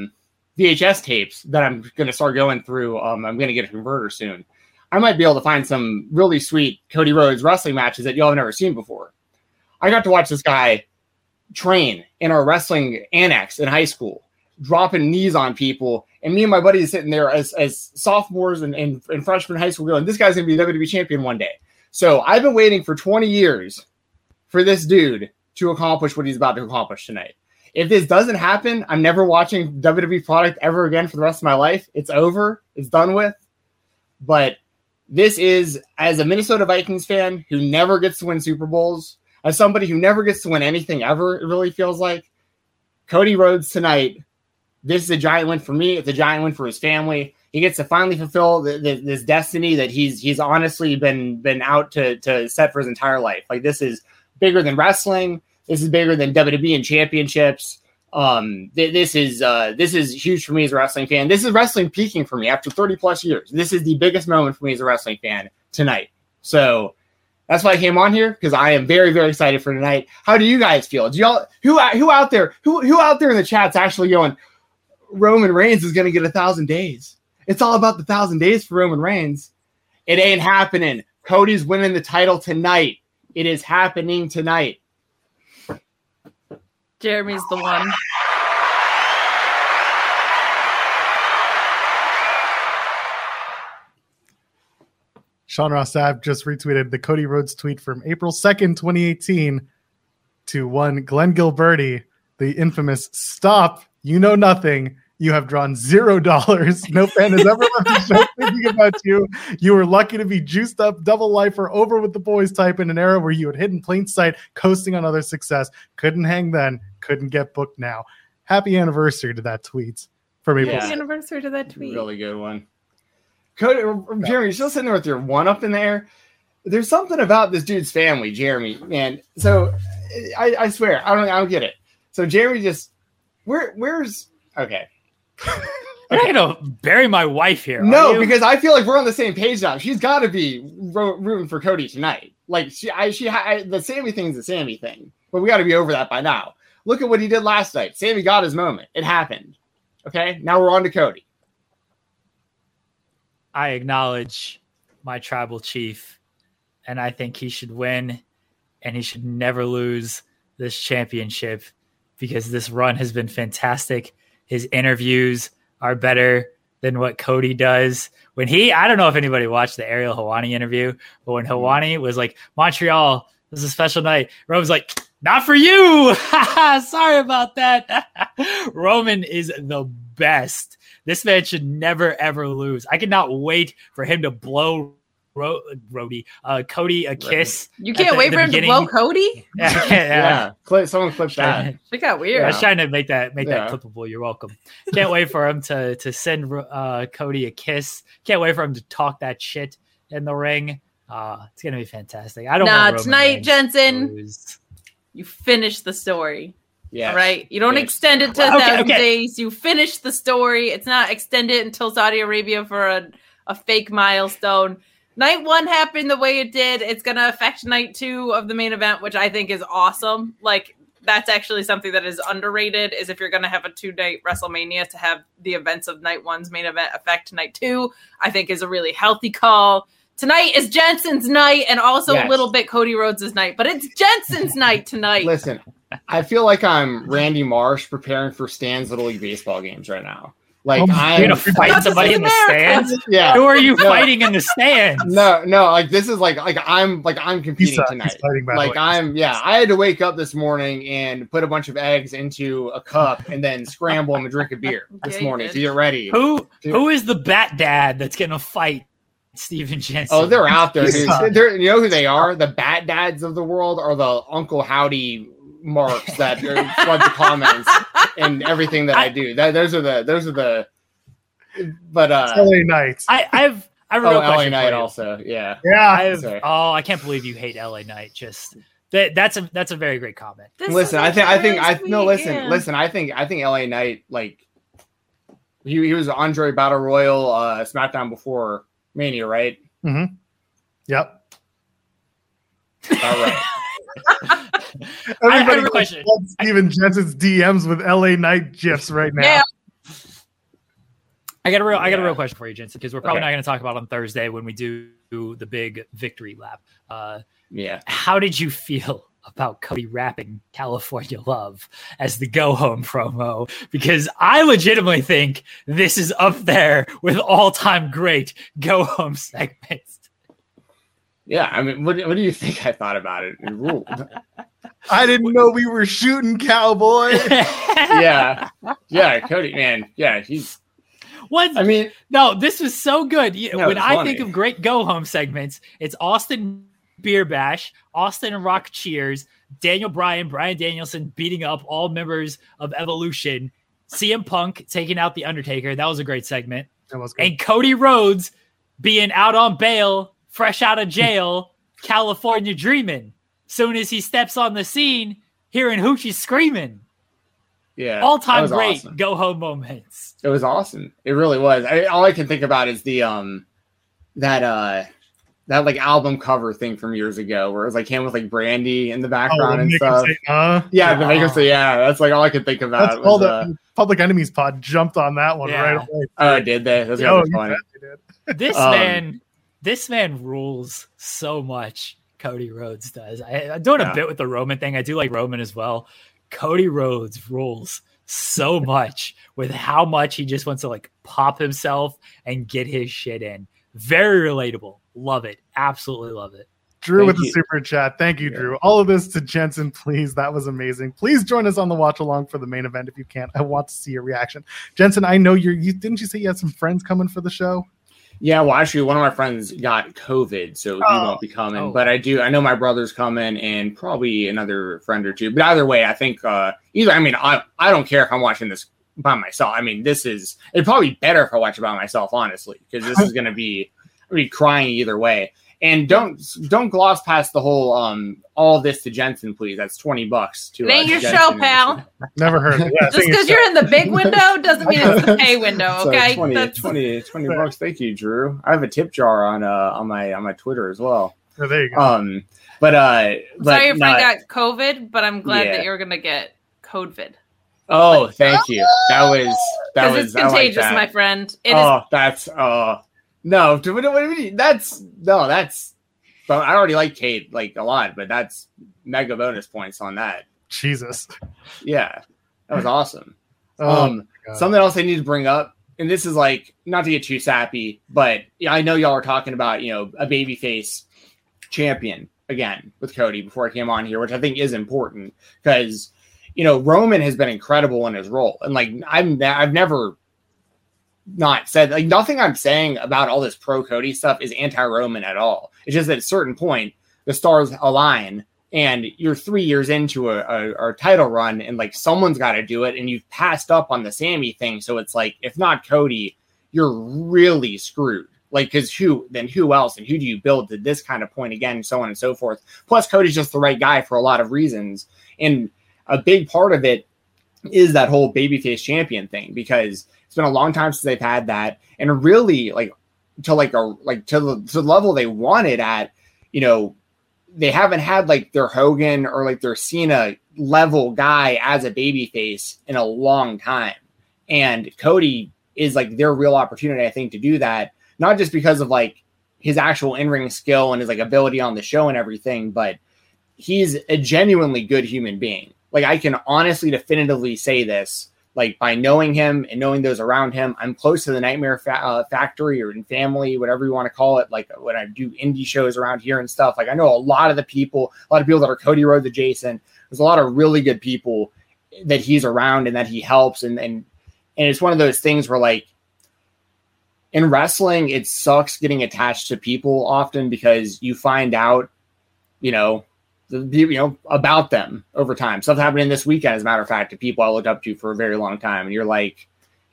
VHS tapes that I'm going to start going through. I'm going to get a converter soon. I might be able to find some really sweet Cody Rhodes wrestling matches that y'all have never seen before. I got to watch this guy train in our wrestling annex in high school, dropping knees on people. And me and my buddies sitting there as sophomores and freshmen in high school going, this guy's going to be a WWE champion one day. So I've been waiting for 20 years for this dude to accomplish what he's about to accomplish tonight. If this doesn't happen, I'm never watching WWE product ever again for the rest of my life. It's over. It's done with. But this is, as a Minnesota Vikings fan who never gets to win Super Bowls, as somebody who never gets to win anything ever, it really feels like, Cody Rhodes tonight, this is a giant win for me. It's a giant win for his family. He gets to finally fulfill this destiny that he's honestly been out to set for his entire life. Like, this is bigger than wrestling. This is bigger than WWE and championships. This is huge for me as a wrestling fan. This is wrestling peaking for me after 30 plus years. This is the biggest moment for me as a wrestling fan tonight. So that's why I came on here, because I am very, very excited for tonight. How do you guys feel? Do y'all who out there in the chat's actually going, Roman Reigns is going to get 1,000 days? It's all about the 1,000 days for Roman Reigns. It ain't happening. Cody's winning the title tonight. It is happening tonight. Jeremy's the one. Sean Ross Sapp just retweeted the Cody Rhodes tweet from April 2nd, 2018 to one Glenn Gilberti, the infamous "Stop, you know nothing. You have drawn $0. No fan has ever left the show thinking about you. You were lucky to be juiced up, double lifer, over with the boys type in an era where you had hidden plain sight, coasting on other success. Couldn't hang then, couldn't get booked now." Happy anniversary to that tweet from April. Happy anniversary to that tweet. Really good one. Cody, Jeremy, you're still sitting there with your one up in there. There's something about this dude's family, Jeremy, man. So I swear, I don't get it. So Jeremy just where's okay. You're not gonna bury my wife here. No, because I feel like we're on the same page now. She's got to be rooting for Cody tonight. Like the Sammy thing's the Sammy thing, but we got to be over that by now. Look at what he did last night. Sammy got his moment. It happened. Okay, now we're on to Cody. I acknowledge my tribal chief, and I think he should win, and he should never lose this championship because this run has been fantastic. His interviews are better than what Cody does. When I don't know if anybody watched the Ariel Helwani interview, but when Helwani was like, Montreal, this is a special night, Roman's like, not for you. Sorry about that. Roman is the best. This man should never, ever lose. I cannot wait for him to blow Cody a kiss. You can't wait for him to blow Cody? Yeah. Someone clip that. It got weird. I was trying to make that clippable. You're welcome. Can't wait for him to send Cody a kiss. Can't wait for him to talk that shit in the ring. It's gonna be fantastic. I don't want Roman tonight, Reigns Jensen. You finish the story. Yeah. All right. You don't extend it to 1,000 days. You finish the story. It's not extended until Saudi Arabia for a fake milestone. Night 1 happened the way it did. It's going to affect night 2 of the main event, which I think is awesome. Like, that's actually something that is underrated, is if you're going to have a 2-night WrestleMania, to have the events of night 1's main event affect night 2, I think is a really healthy call. Tonight is Jensen's night and also a little bit Cody Rhodes' night, but it's Jensen's night tonight. Listen, I feel like I'm Randy Marsh preparing for Stan's Little League baseball games right now. Like, I'm gonna fight somebody in the stands. Yeah, who are you fighting in the stands? No. Like, this is like I'm competing tonight. Like, I had to wake up this morning and put a bunch of eggs into a cup and then scramble them and drink a beer this morning to get ready. Who is the Bat Dad that's gonna fight Steven Jensen? Oh, they're out there. You know who they are? The Bat Dads of the world are the Uncle Howdy marks that flood the comments and everything that I do. Those are the. But LA Knight. I have a real LA question Knight for you. also. Yeah. I can't believe you hate LA Knight. Just that's a very great comment. Listen, I think LA Knight, like, he was Andre Battle Royal SmackDown before Mania, right? Mm-hmm. Yep. All right. Everybody question. Steven Jensen's DMs with LA Knight gifs right now. Yeah. I got a real question for you, Jensen, because we're probably not going to talk about it on Thursday when we do the big victory lap. How did you feel about Cody rapping California Love as the go home promo? Because I legitimately think this is up there with all-time great go home segments. Yeah, I mean, what do you think I thought about it? It ruled. I didn't know we were shooting, cowboy. Yeah, Cody, man. Yeah, he's. What? I mean, no, this was so good. No, when I think of great go home segments, it's Austin Beer Bash, Austin and Rock Cheers, Daniel Bryan, Bryan Danielson beating up all members of Evolution, CM Punk taking out The Undertaker. That was a great segment. That was good. And Cody Rhodes being out on bail, fresh out of jail, California dreaming. Soon as he steps on the scene, hearing Hoochie screaming. Yeah, all-time great awesome. Go-home moments. It was awesome. It really was. All I can think about is the that like album cover thing from years ago where it was like him with like Brandy in the background and stuff. The Maker say, that's like all I could think about. That's all the Public Enemies pod jumped on that one right away. Oh, did they? That's funny. This man rules so much. Cody Rhodes does. I'm doing a bit with the Roman thing. I do like Roman as well. Cody Rhodes rules so much with how much he just wants to like pop himself and get his shit in. Very relatable. Love it. Absolutely love it. Drew with the super chat. Thank you, Drew. All of this to Jensen, please. That was amazing. Please join us on the watch along for the main event if you can. I want to see your reaction. Jensen, I know didn't you say you had some friends coming for the show? Yeah, well, actually, one of my friends got COVID, so he won't be coming. But I know my brother's coming and probably another friend or two. But either way, I think I don't care if I'm watching this by myself. I mean, it'd probably be better if I watch it by myself, honestly, because this is going to be crying either way. And don't gloss past the whole all this to Jensen, please. That's $20 to. It ain't your show, pal. Never heard of it. Yeah, just because you're in the big window doesn't mean it's the pay window. Okay, so $20. Thank you, Drew. I have a tip jar on my Twitter as well. Oh, there you go. Sorry your friend got COVID, but I'm glad that you're gonna get COVID. Oh, thank you. That was it's contagious, like my friend. No, what do you mean? That's. But I already like Kate like a lot, but that's mega bonus points on that. Jesus. Yeah, that was awesome. Something else I need to bring up, and this is like not to get too sappy, but I know y'all are talking about a babyface champion again with Cody before I came on here, which I think is important because Roman has been incredible in his role, and like I've never. Not said like nothing I'm saying about all this pro Cody stuff is anti-Roman at all. It's just that at a certain point the stars align and you're 3 years into a title run and like someone's got to do it and you've passed up on the Sammy thing. So it's like, if not Cody, you're really screwed. Like, cause who else and who do you build to this kind of point again, and so on and so forth. Plus Cody's just the right guy for a lot of reasons. And a big part of it is that whole babyface champion thing, because it's been a long time since they've had that, and really to the level they wanted at, they haven't had like their Hogan or like their Cena level guy as a babyface in a long time, and Cody is like their real opportunity, I think, to do that. Not just because of like his actual in-ring skill and his like ability on the show and everything, but he's a genuinely good human being. Like I can honestly, definitively say this. Like by knowing him and knowing those around him, I'm close to the Nightmare Factory or in family, whatever you want to call it. Like when I do indie shows around here and stuff, like I know a lot of people that are Cody Rhodes adjacent. There's a lot of really good people that he's around and that he helps. And it's one of those things where like in wrestling, it sucks getting attached to people often because you find out, about them over time. Stuff happening this weekend, as a matter of fact, to people I looked up to for a very long time. And you're like,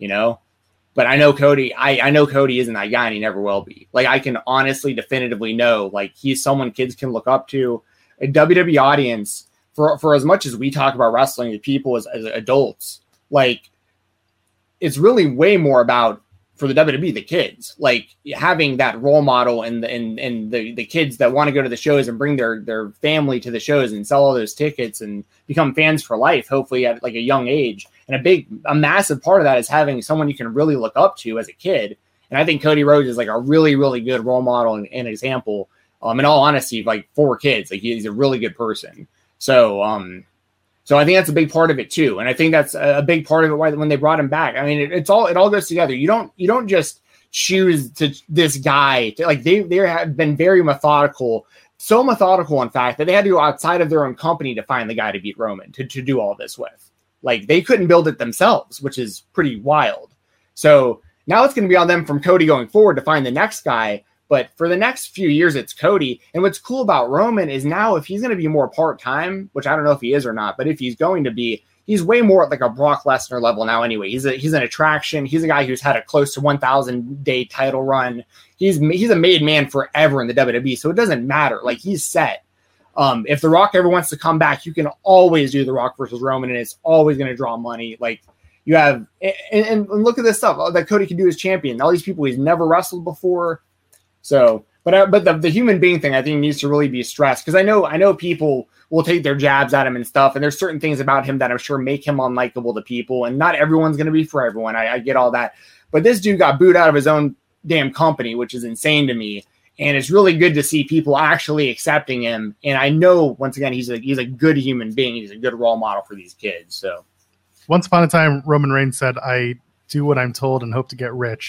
but I know Cody, I know Cody isn't that guy and he never will be. Like I can honestly, definitively know, like he's someone kids can look up to. A WWE audience, for as much as we talk about wrestling to people as adults, like it's really way more about, for the WWE, the kids, like having that role model and the kids that want to go to the shows and bring their family to the shows and sell all those tickets and become fans for life, hopefully at like a young age. And a massive part of that is having someone you can really look up to as a kid. And I think Cody Rhodes is like a really, really good role model and example. In all honesty, like for kids, like he's a really good person. So I think that's a big part of it too, and I think that's a big part of it why when they brought him back. I mean, it all goes together. You don't just choose to this guy to, like they have been very methodical, so methodical in fact that they had to go outside of their own company to find the guy to beat Roman to do all this with. Like they couldn't build it themselves, which is pretty wild. So now it's going to be on them from Cody going forward to find the next guy. But for the next few years, it's Cody. And what's cool about Roman is now if he's going to be more part-time, which I don't know if he is or not, but if he's going to be, he's way more at like a Brock Lesnar level now anyway. He's an attraction. He's a guy who's had a close to 1,000-day title run. He's a made man forever in the WWE, so it doesn't matter. Like he's set. If The Rock ever wants to come back, you can always do The Rock versus Roman, and it's always going to draw money. Like you have, and look at this stuff that Cody can do as champion. All these people he's never wrestled before. So, but the human being thing I think needs to really be stressed because I know people will take their jabs at him and stuff, and there's certain things about him that I'm sure make him unlikable to people, and not everyone's going to be for everyone. I get all that, but this dude got booed out of his own damn company, which is insane to me, and it's really good to see people actually accepting him. And I know once again he's a good human being. He's a good role model for these kids. So, once upon a time, Roman Reigns said, "I do what I'm told and hope to get rich."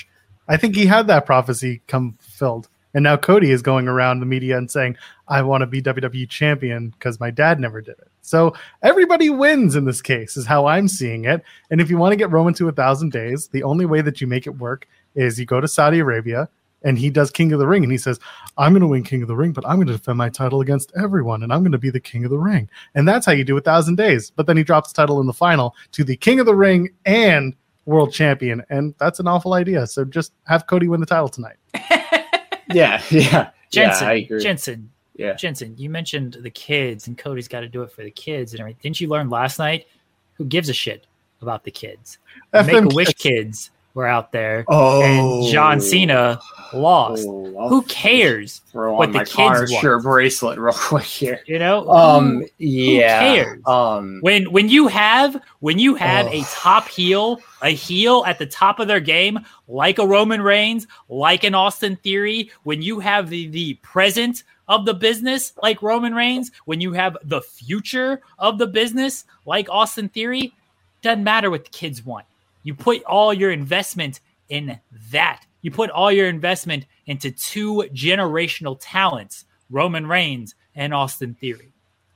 I think he had that prophecy come filled. And now Cody is going around the media and saying, I want to be WWE champion because my dad never did it. So everybody wins in this case is how I'm seeing it. And if you want to get Roman to 1,000 days, the only way that you make it work is you go to Saudi Arabia and he does King of the Ring. And he says, I'm going to win King of the Ring, but I'm going to defend my title against everyone. And I'm going to be the King of the Ring. And that's how you do 1,000 days. But then he drops the title in the final to the King of the Ring and world champion. And that's an awful idea. So just have Cody win the title tonight. Yeah. Jensen, I agree. Jensen, you mentioned the kids and Cody's got to do it for the kids and everything. Didn't you learn last night? Who gives a shit about the kids? Make-A-Wish kids were out there and John Cena lost. Who cares what the kids want? Sure, bracelet real quick here. You know? Who cares? When you have a top heel, a heel at the top of their game, like a Roman Reigns, like an Austin Theory, when you have the present of the business like Roman Reigns, when you have the future of the business like Austin Theory, doesn't matter what the kids want. You put all your investment in that. You put all your investment into two generational talents, Roman Reigns and Austin Theory.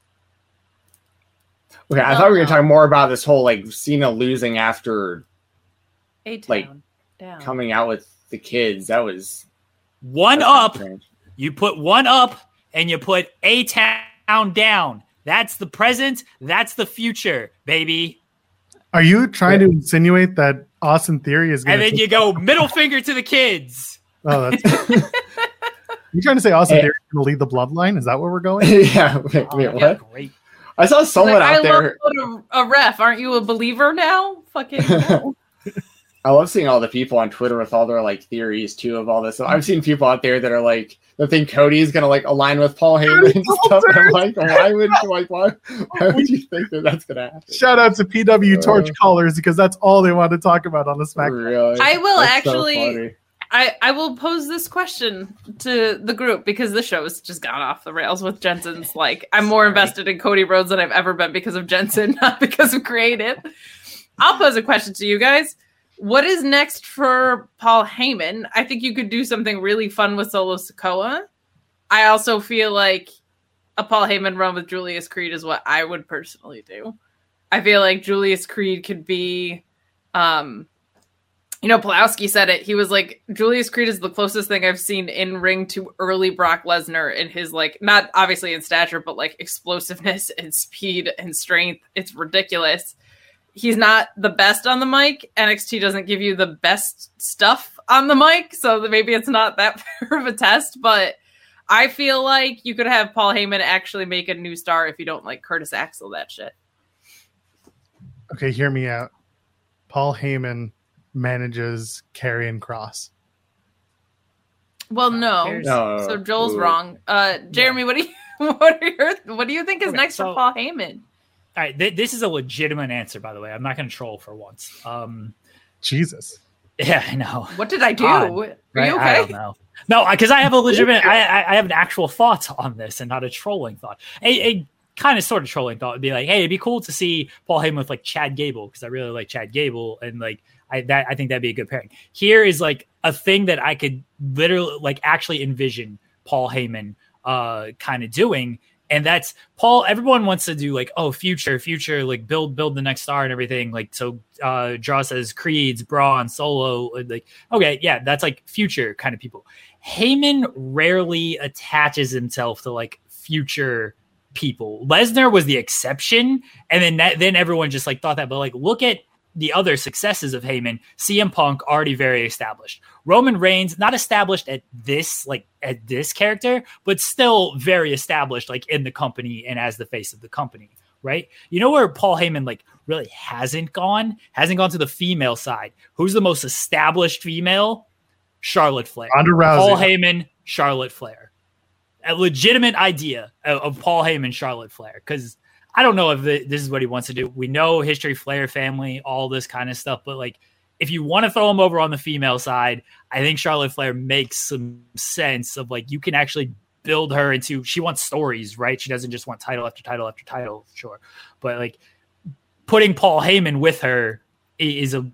Okay, I thought we were going to talk more about this whole like Cena losing after coming out with the kids. That was one up. You put one up and you put A-Town down. That's the present. That's the future, baby. Are you trying to insinuate that Austin Theory is going to... And then you go middle finger to the kids. Oh, that's... You trying to say Austin Theory is going to lead the bloodline? Is that where we're going? Yeah. Wait, what? Great. I saw someone out there... a ref. Aren't you a believer now? Fucking no. I love seeing all the people on Twitter with all their like theories too of all this. So I've seen people out there that are like, that think Cody is gonna like align with Paul Heyman and stuff. And I'm like, why would you think that that's gonna happen? Shout out to PW Torch callers because that's all they want to talk about on the SmackDown. Really? I will actually. I will pose this question to the group because the show has just gone off the rails with Jensen's. Like, I'm more invested in Cody Rhodes than I've ever been because of Jensen, not because of creative. I'll pose a question to you guys. What is next for Paul Heyman? I think you could do something really fun with Solo Sikoa. I also feel like a Paul Heyman run with Julius Creed is what I would personally do. I feel like Julius Creed could be, Pulowski said it. He was like, Julius Creed is the closest thing I've seen in ring to early Brock Lesnar in his, like, not obviously in stature, but like explosiveness and speed and strength. It's ridiculous. He's not the best on the mic. NXT doesn't give you the best stuff on the mic, so maybe it's not that fair of a test, but I feel like you could have Paul Heyman actually make a new star if you don't like Curtis Axel that shit. Okay, hear me out. Paul Heyman manages Karrion Kross. Well, no. So Joel's wrong. Jeremy, what do you think is next for Paul Heyman? All right, this is a legitimate answer, by the way. I'm not going to troll for once. Jesus. Yeah, I know. What did I do? Are you okay? I don't know. No, because I have a legitimate, I have an actual thought on this and not a trolling thought. A kind of sort of trolling thought would be like, hey, it'd be cool to see Paul Heyman with like Chad Gable because I really like Chad Gable and like I think that'd be a good pairing. Here is like a thing that I could literally like actually envision Paul Heyman kind of doing. And that's Paul. Everyone wants to do like, oh, future, like build the next star and everything. Like, so Draw says Creeds, Braun, Solo. Like, okay, yeah, that's like future kind of people. Heyman rarely attaches himself to like future people. Lesnar was the exception. And then everyone just like thought that. But like, look at the other successes of Heyman. CM Punk already very established. Roman Reigns not established at this character, but still very established like in the company and as the face of the company, right? You know where Paul Heyman like really hasn't gone to the female side. Who's the most established female? Charlotte Flair. Ronda Rousey. Paul Heyman, Charlotte Flair. A legitimate idea of Paul Heyman, Charlotte Flair, because I don't know if this is what he wants to do. We know history, Flair family, all this kind of stuff. But like, if you want to throw him over on the female side, I think Charlotte Flair makes some sense of like, you can actually build her into, she wants stories, right? She doesn't just want title after title after title, sure. But like putting Paul Heyman with her is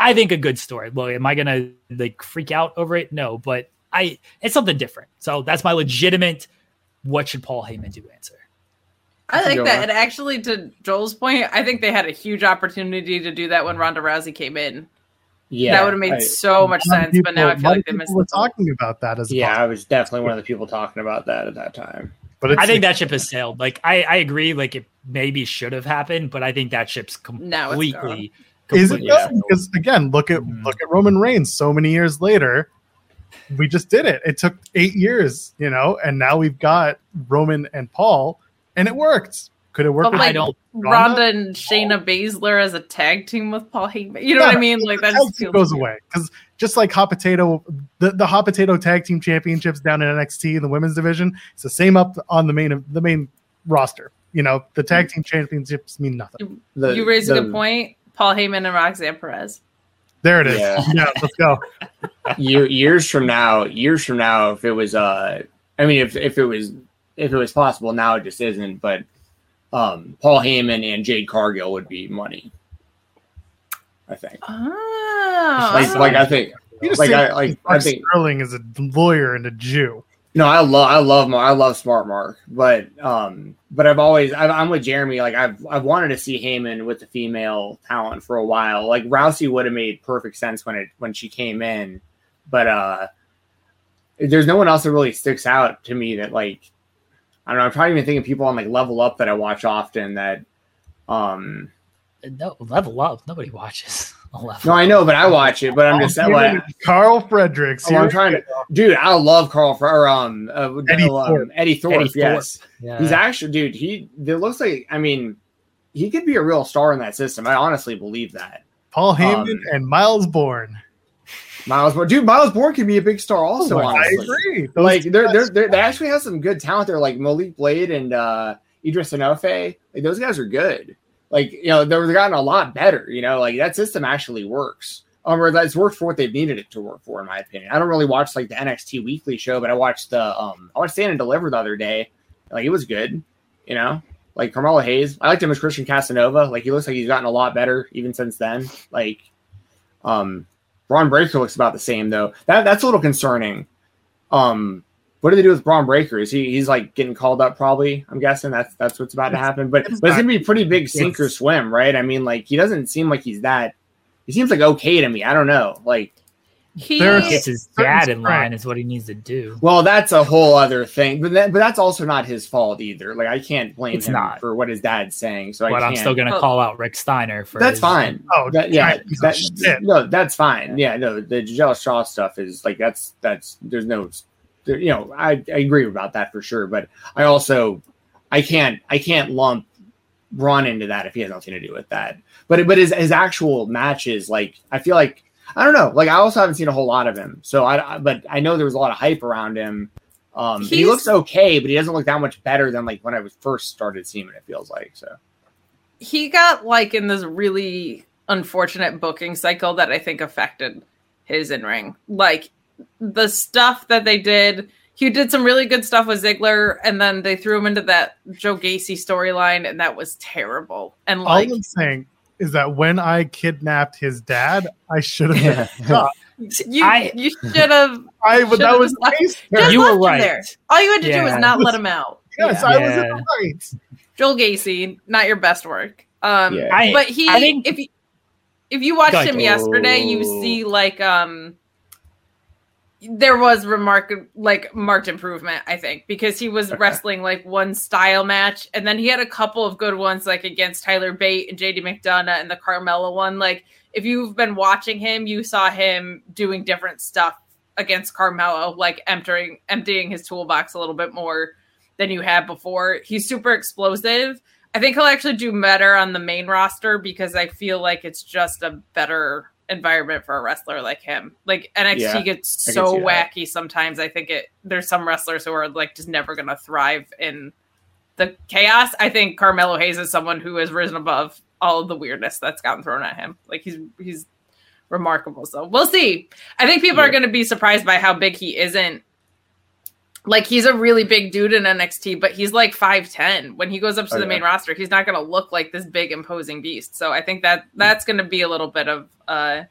I think a good story. Well, am I gonna like freak out over it? No, but it's something different. So that's my legitimate. What should Paul Heyman do? Answer. I like that. And actually, to Joel's point, I think they had a huge opportunity to do that when Ronda Rousey came in. Yeah, that would have made so much sense. But now I feel like they missed. We're talking about that as I was definitely one of the people talking about that at that time. But I think that ship has sailed. Like I agree. Like it maybe should have happened, but I think that ship's completely. Is it done? Because again, look at Roman Reigns. So many years later, we just did it. It took 8 years, and now we've got Roman and Paul, and it worked. Could it work? But like Ronda and Shayna Baszler as a tag team with Paul Heyman. You know what I mean? Like that just goes away because just like Hot Potato, the Hot Potato Tag Team Championships down in NXT in the women's division, it's the same up on the main roster. The tag team championships mean nothing. You raise a good point. Paul Heyman and Roxanne Perez. There it is. Yeah, let's go. Years from now, if it was, if it was possible, now it just isn't. But Paul Heyman and Jade Cargill would be money. I think. Oh, I think. I think Sterling is a lawyer and a Jew. No, I love Smart Mark, but I'm with Jeremy. Like I've wanted to see Heyman with the female talent for a while. Like Rousey would have made perfect sense when she came in, but there's no one else that really sticks out to me that like I don't know. I'm trying to even think of people on like Level Up that I watch often that no Level Up nobody watches. No, I know, but I watch it. But I'm just saying, Carl Fredericks. I'm trying to, dude. I love Carl Eddie Thorpe. Yes, yeah. He's actually, dude. It looks like. I mean, he could be a real star in that system. I honestly believe that. Paul Heyman and Miles Bourne. Miles Bourne could be a big star also. Honestly. I agree. Like they actually have some good talent there, like Malik Blade and Idris Enofe. Like those guys are good. Like, they've gotten a lot better, like that system actually works. Or that's worked for what they've needed it to work for, in my opinion. I don't really watch like the NXT weekly show, but I watched I watched Stand and Deliver the other day. Like it was good, like Carmelo Hayes. I liked him as Christian Casanova. Like he looks like he's gotten a lot better even since then. Like, Braun Breaker looks about the same though. That's a little concerning. What do they do with Braun Breaker? He's like getting called up probably? I'm guessing that's what's about to happen. But it's gonna be a pretty big sink or swim, right? I mean, like he doesn't seem like he's that. He seems like okay to me. I don't know. Like he gets his dad in line is what he needs to do. Well, that's a whole other thing. But that's also not his fault either. Like I can't blame him for what his dad's saying. So but I'm still gonna call out Rick Steiner for that's fine. Oh no, that's fine. Yeah, no, the Giselle Shaw stuff is like that's there's no. I agree about that for sure, but I can't lump Braun into that if he has nothing to do with that. But his actual matches, like I feel like I don't know, like I also haven't seen a whole lot of him, so but I know there was a lot of hype around him. He looks okay, but he doesn't look that much better than like when I first started seeing him. It feels like so. He got like in this really unfortunate booking cycle that I think affected his in-ring, like. The stuff that they did, he did some really good stuff with Ziggler, and then they threw him into that Joe Gacy storyline, and that was terrible. And like, all I'm saying is that when I kidnapped his dad, I should have been stopped. You should have. But that was nice. You were right. There. All you had to do was not let him out. Yes, I was in the right. Joel Gacy, not your best work. But I think if you watched him yesterday, you see like there was marked improvement, I think, because he was wrestling like one style match, and then he had a couple of good ones like against Tyler Bate and JD McDonough and the Carmella one. Like if you've been watching him, you saw him doing different stuff against Carmella, like emptying his toolbox a little bit more than you had before. He's super explosive. I think he'll actually do better on the main roster because I feel like it's just a better environment for a wrestler like him. Like NXT gets so wacky sometimes. I think there's some wrestlers who are like just never going to thrive in the chaos. I think Carmelo Hayes is someone who has risen above all of the weirdness that's gotten thrown at him. Like he's remarkable. So we'll see. I think people are going to be surprised by how big he isn't. Like he's a really big dude in NXT, but he's like 5'10". When he goes up to the main roster, he's not going to look like this big imposing beast. So I think that's going to be a little bit of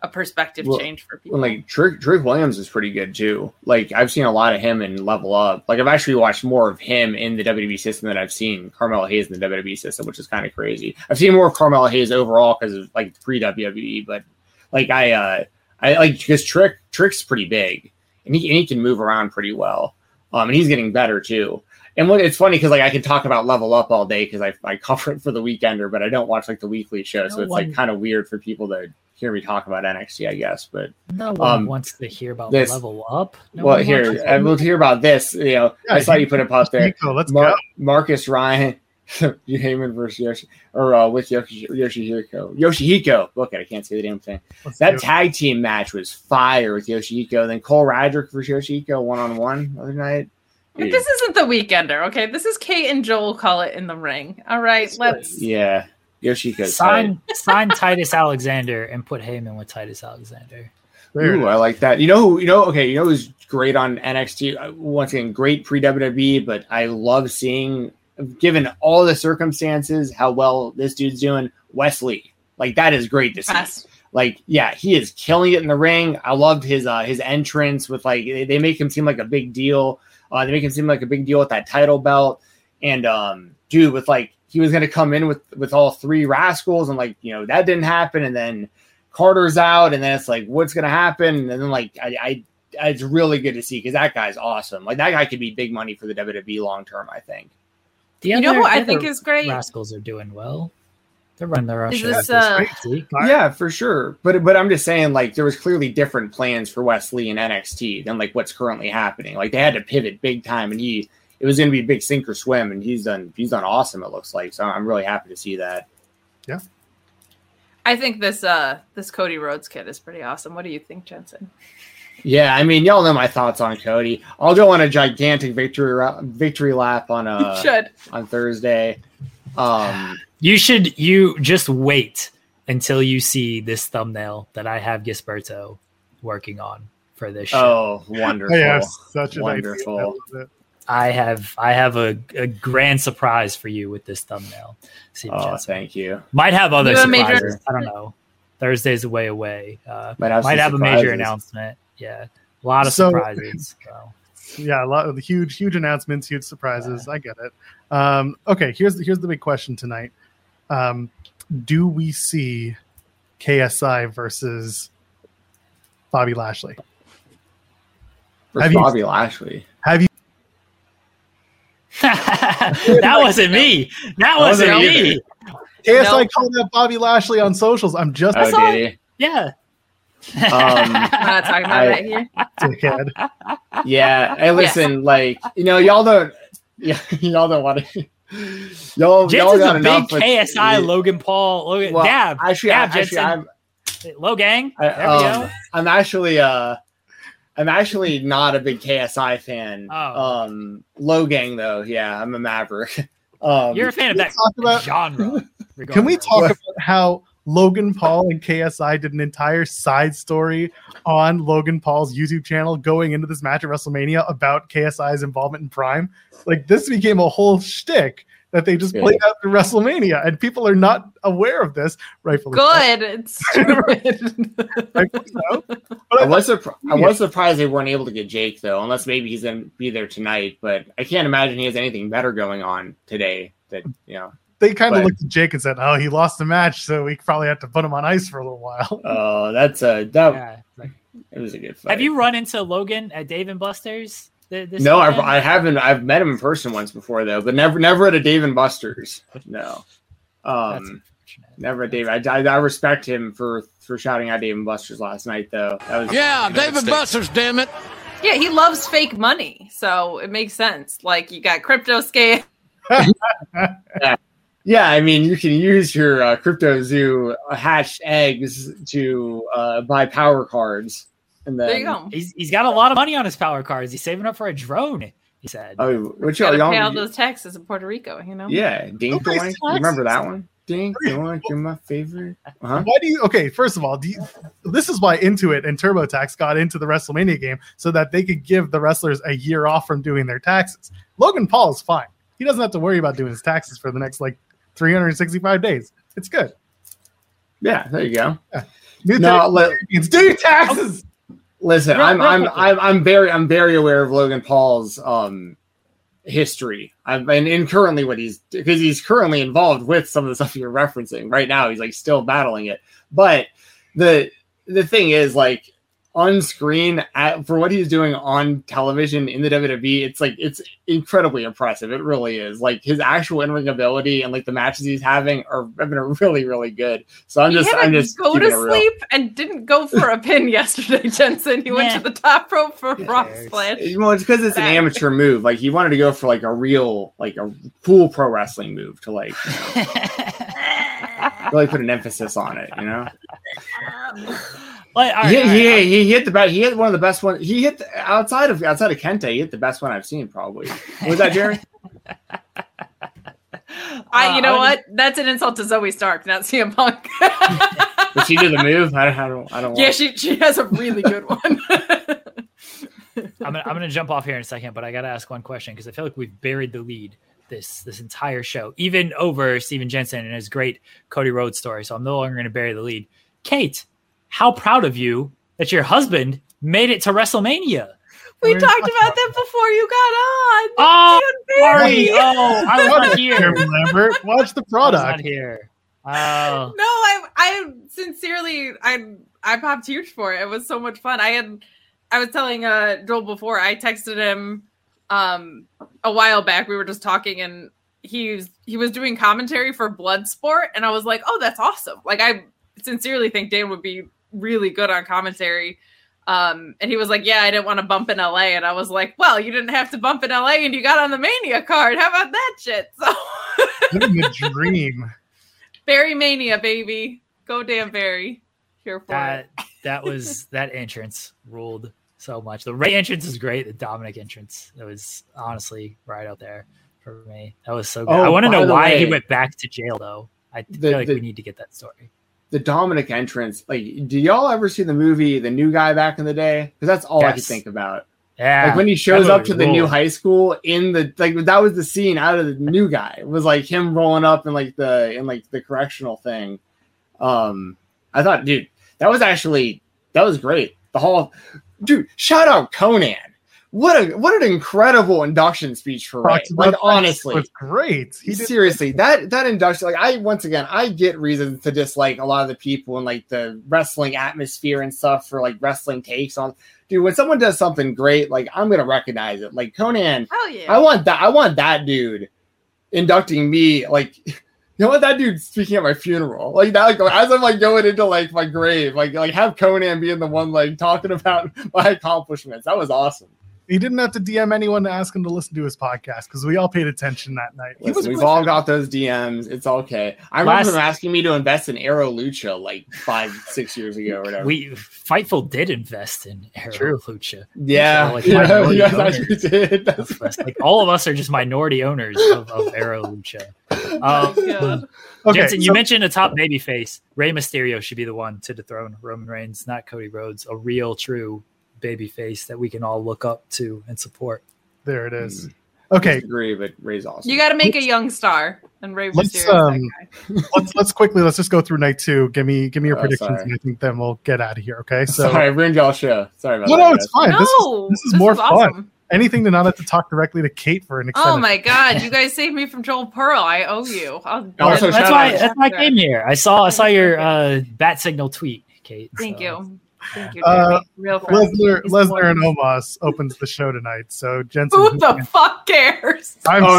a perspective change for people. Like Trick Williams is pretty good too. Like I've seen a lot of him in Level Up. Like I've actually watched more of him in the WWE system than I've seen Carmelo Hayes in the WWE system, which is kind of crazy. I've seen more of Carmelo Hayes overall because of like pre-WWE, but like I like because Trick's pretty big and he can move around pretty well. And he's getting better too. And it's funny because like I can talk about Level Up all day because I cover it for the Weekender, but I don't watch like the weekly show, so it's like kind of weird for people to hear me talk about NXT, I guess. But no one wants to hear about Level Up. We'll hear about this. You know, I saw you put it up there. Let's go. Marcus Ryan, Heyman versus with Yoshihiko. Look, I can't say the damn thing. That tag team match was fire with Yoshihiko. Then Cole Radrick versus Yoshihiko 1-on-1 the other night. But this isn't the Weekender, okay? This is Kate and Joel call it in the ring. All right, let's. Yeah, Yoshihiko. Sign Titus Alexander and put Heyman with Titus Alexander. Ooh, I like that. You know who's great on NXT? Once again, great pre-WWE, but I love seeing, given all the circumstances, how well this dude's doing. Wesley, like that is great to see. Yes. Like, yeah, he is killing it in the ring. I loved his entrance with like they make him seem like a big deal. They make him seem like a big deal with that title belt. And dude, with like he was gonna come in with all three Rascals, and like, you know, that didn't happen, and then Carter's out, and then it's like, what's gonna happen? And then like it's really good to see because that guy's awesome. Like that guy could be big money for the WWE long term, I think. You know who I think is great? Rascals are doing well. They're running their own show. Yeah, for sure. But I'm just saying, like, there was clearly different plans for Wesley and NXT than like what's currently happening. Like they had to pivot big time, and it was going to be a big sink or swim, and he's done awesome. It looks like, so I'm really happy to see that. Yeah, I think this Cody Rhodes kid is pretty awesome. What do you think, Jensen? Yeah, I mean, y'all know my thoughts on Cody. I'll go on a gigantic victory lap on Thursday. You just wait until you see this thumbnail that I have Gisberto working on for this show. Oh, wonderful. I have such a wonderful. I have a grand surprise for you with this thumbnail. Thank you. Might have other surprises. I don't know. Thursday's a way away. Might have a major announcement. Yeah. A lot of surprises. So. Yeah, a lot of the huge announcements, huge surprises. Yeah. I get it. Okay, here's the big question tonight. Do we see KSI versus Bobby Lashley? Lashley. Have you? That wasn't me. That wasn't me. KSI called out Bobby Lashley on socials. I'm just. Did he? Yeah. I'm not talking about that here. Dickhead. Yeah. Hey, listen, like, you know, y'all don't want to. Y'all got a big KSI Logan Paul. Dab. I'm Low gang. There we go. I'm actually not a big KSI fan. Low gang though. Yeah, I'm a Maverick. You're a fan of that genre. Can we talk about how Logan Paul and KSI did an entire side story on Logan Paul's YouTube channel going into this match at WrestleMania about KSI's involvement in Prime? Like, this became a whole shtick that they just played out through WrestleMania, and people are not aware of this. Rightfully good. So. It's stupid. Rightfully so. I was surprised they weren't able to get Jake though, unless maybe he's going to be there tonight. But I can't imagine he has anything better going on today. That, you know. They kind of looked at Jake and said, "Oh, he lost the match, so we probably have to put him on ice for a little while." Oh, it was a good fight. Have you run into Logan at Dave & Buster's? No, I haven't. I've met him in person once before though, but never at a Dave & Buster's. No, never at Dave. I respect him for shouting out Dave & Buster's last night though. Dave & Buster's, damn it. Yeah, he loves fake money, so it makes sense. Like, you got crypto scam. Yeah, I mean, you can use your CryptoZoo hatched eggs to buy power cards. And then, there you go. He's got a lot of money on his power cards. He's saving up for a drone, he said. Oh, which y'all pay all those taxes in Puerto Rico, you know? Yeah, Dink Doink. You remember that one? Dink Doink, you're my favorite. Uh-huh. Why do you? Okay, first of all, this is why Intuit and TurboTax got into the WrestleMania game so that they could give the wrestlers a year off from doing their taxes. Logan Paul is fine. He doesn't have to worry about doing his taxes for the next 365 days. It's good. Yeah, there you go. Do taxes. Listen, I'm very aware of Logan Paul's history. And currently because he's currently involved with some of the stuff you're referencing right now. He's like still battling it. But the thing is, like, on screen for what he's doing on television in the WWE, it's incredibly impressive. It really is. Like, his actual in-ring ability and like the matches he's have been really, really good. So I'm just go to sleep and didn't go for a pin yesterday, Jensen. He went to the top rope for a rock splash. Well, it's because it's an amateur move. Like, he wanted to go for like a real, like a cool pro wrestling move to like really put an emphasis on it, you know. He hit one of the best ones. He hit outside of Kenta. He hit the best one I've seen, probably. Was that Jerry? You know what? That's an insult to Zoe Stark, not CM Punk. Did she do the move? I don't. Yeah, she has a really good one. I'm gonna jump off here in a second, but I gotta ask one question because I feel like we've buried the lead this entire show, even over Steven Jensen and his great Cody Rhodes story. So I'm no longer gonna bury the lead. Kate, how proud of you that your husband made it to WrestleMania. We talked about that before you got on. Oh, sorry. Oh, I was not here. Lambert, watch the product. I was not here. Oh. No, I sincerely, I popped huge for it. It was so much fun. I was telling Joel before, I texted him a while back. We were just talking and he was doing commentary for Bloodsport. And I was like, oh, that's awesome. Like, I sincerely think Dan would be really good on commentary. And he was like, yeah, I didn't want to bump in LA. And I was like, well, you didn't have to bump in LA and you got on the Mania card. How about that shit? So living the dream. Barry Mania, baby. Go damn Barry. Here for it. That entrance ruled so much. The Ray entrance is great. The Dominic entrance, that was honestly right out there for me. That was so good. I want to know why he went back to jail though. I feel like we need to get that story. The Dominic entrance, like, do y'all ever see the movie The New Guy back in the day? Because that's all I could think about. Yeah, like when he shows up to the new high school that was the scene out of The New Guy. It was like him rolling up in the correctional thing. I thought, dude, that was great. Shout out Conan. What an incredible induction speech for Ray. Like, honestly, it's great. Seriously, that induction, like, I get reasons to dislike a lot of the people in like the wrestling atmosphere and stuff for like wrestling takes on. Dude, when someone does something great, like, I'm gonna recognize it. Like Conan, hell yeah. I want that dude inducting me. Like, you know what, that dude speaking at my funeral, like that, like, as I'm like going into like my grave, like have Conan being the one like talking about my accomplishments. That was awesome. He didn't have to DM anyone to ask him to listen to his podcast because we all paid attention that night. We've all got those DMs. It's okay. I remember him asking me to invest in Aero Lucha like 5-6 years ago or whatever. Fightful did invest in Aero Lucha. Yeah, so, like, you guys actually did. Like, all of us are just minority owners of Aero Lucha. Okay, Jensen, you mentioned a top babyface. Rey Mysterio should be the one to dethrone Roman Reigns, not Cody Rhodes. A real, true baby face that we can all look up to and support. There it is. Okay, I disagree, but Ray's awesome. You got to make a young star, and Rey Mysterio is that guy. Let's just go through night 2. Give me your predictions, and I think then we'll get out of here. Okay, so sorry, I ruined y'all's show. Sorry about that. No, it's fine. No, this is more fun. Awesome. Anything to not have to talk directly to Kate for an extended. Oh my God, you guys saved me from Joel Pearl. I owe you. Also, that's why I came here. I saw your bat signal tweet, Kate. Thank you. Thank you, Jeremy. Real Lesnar and Omos opens the show tonight. So Jensen, who the fuck cares? Whoa!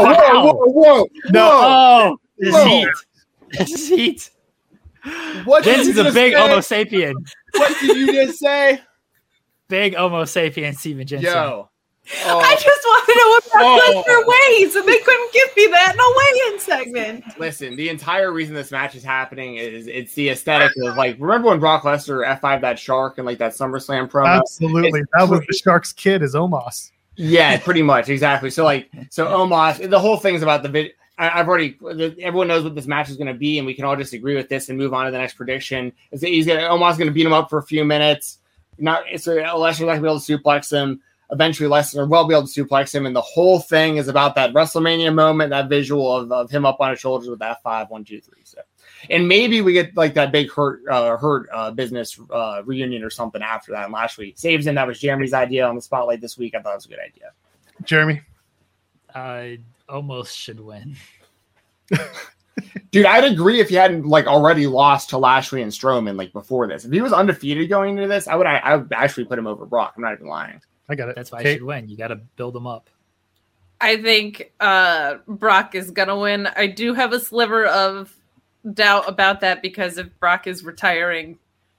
No! The seat. What? Jensen's a big Homo sapien. What did you just say? Big Homo sapien, Steven Jensen. Yo. I just want to know what Brock Lesnar weighs, and they couldn't give me that in a weigh-in segment. Listen, the entire reason this match is happening is it's the aesthetic of, like, remember when Brock Lesnar F5'd that Shark in like that SummerSlam promo? Absolutely, that was the Shark's kid, is Omos. Yeah, pretty much, exactly. So Omos, the whole thing's about the video. Everyone knows what this match is going to be, and we can all just agree with this and move on to the next prediction. Omos going to beat him up for a few minutes. Lesnar's not going to be able to suplex him. Eventually, Lesnar will be able to suplex him, and the whole thing is about that WrestleMania moment, that visual of him up on his shoulders with that 5, 1, 2, 3. So And maybe we get like that big hurt business reunion or something after that. And Lashley saves him. That was Jeremy's idea on the spotlight this week. I thought it was a good idea. Jeremy? Almost should win. Dude, I'd agree if he hadn't like already lost to Lashley and Strowman like before this. If he was undefeated going into this, I would actually put him over Brock. I'm not even lying. I got it. That's why I should win. You got to build them up. I think Brock is gonna win. I do have a sliver of doubt about that because if Brock is retiring,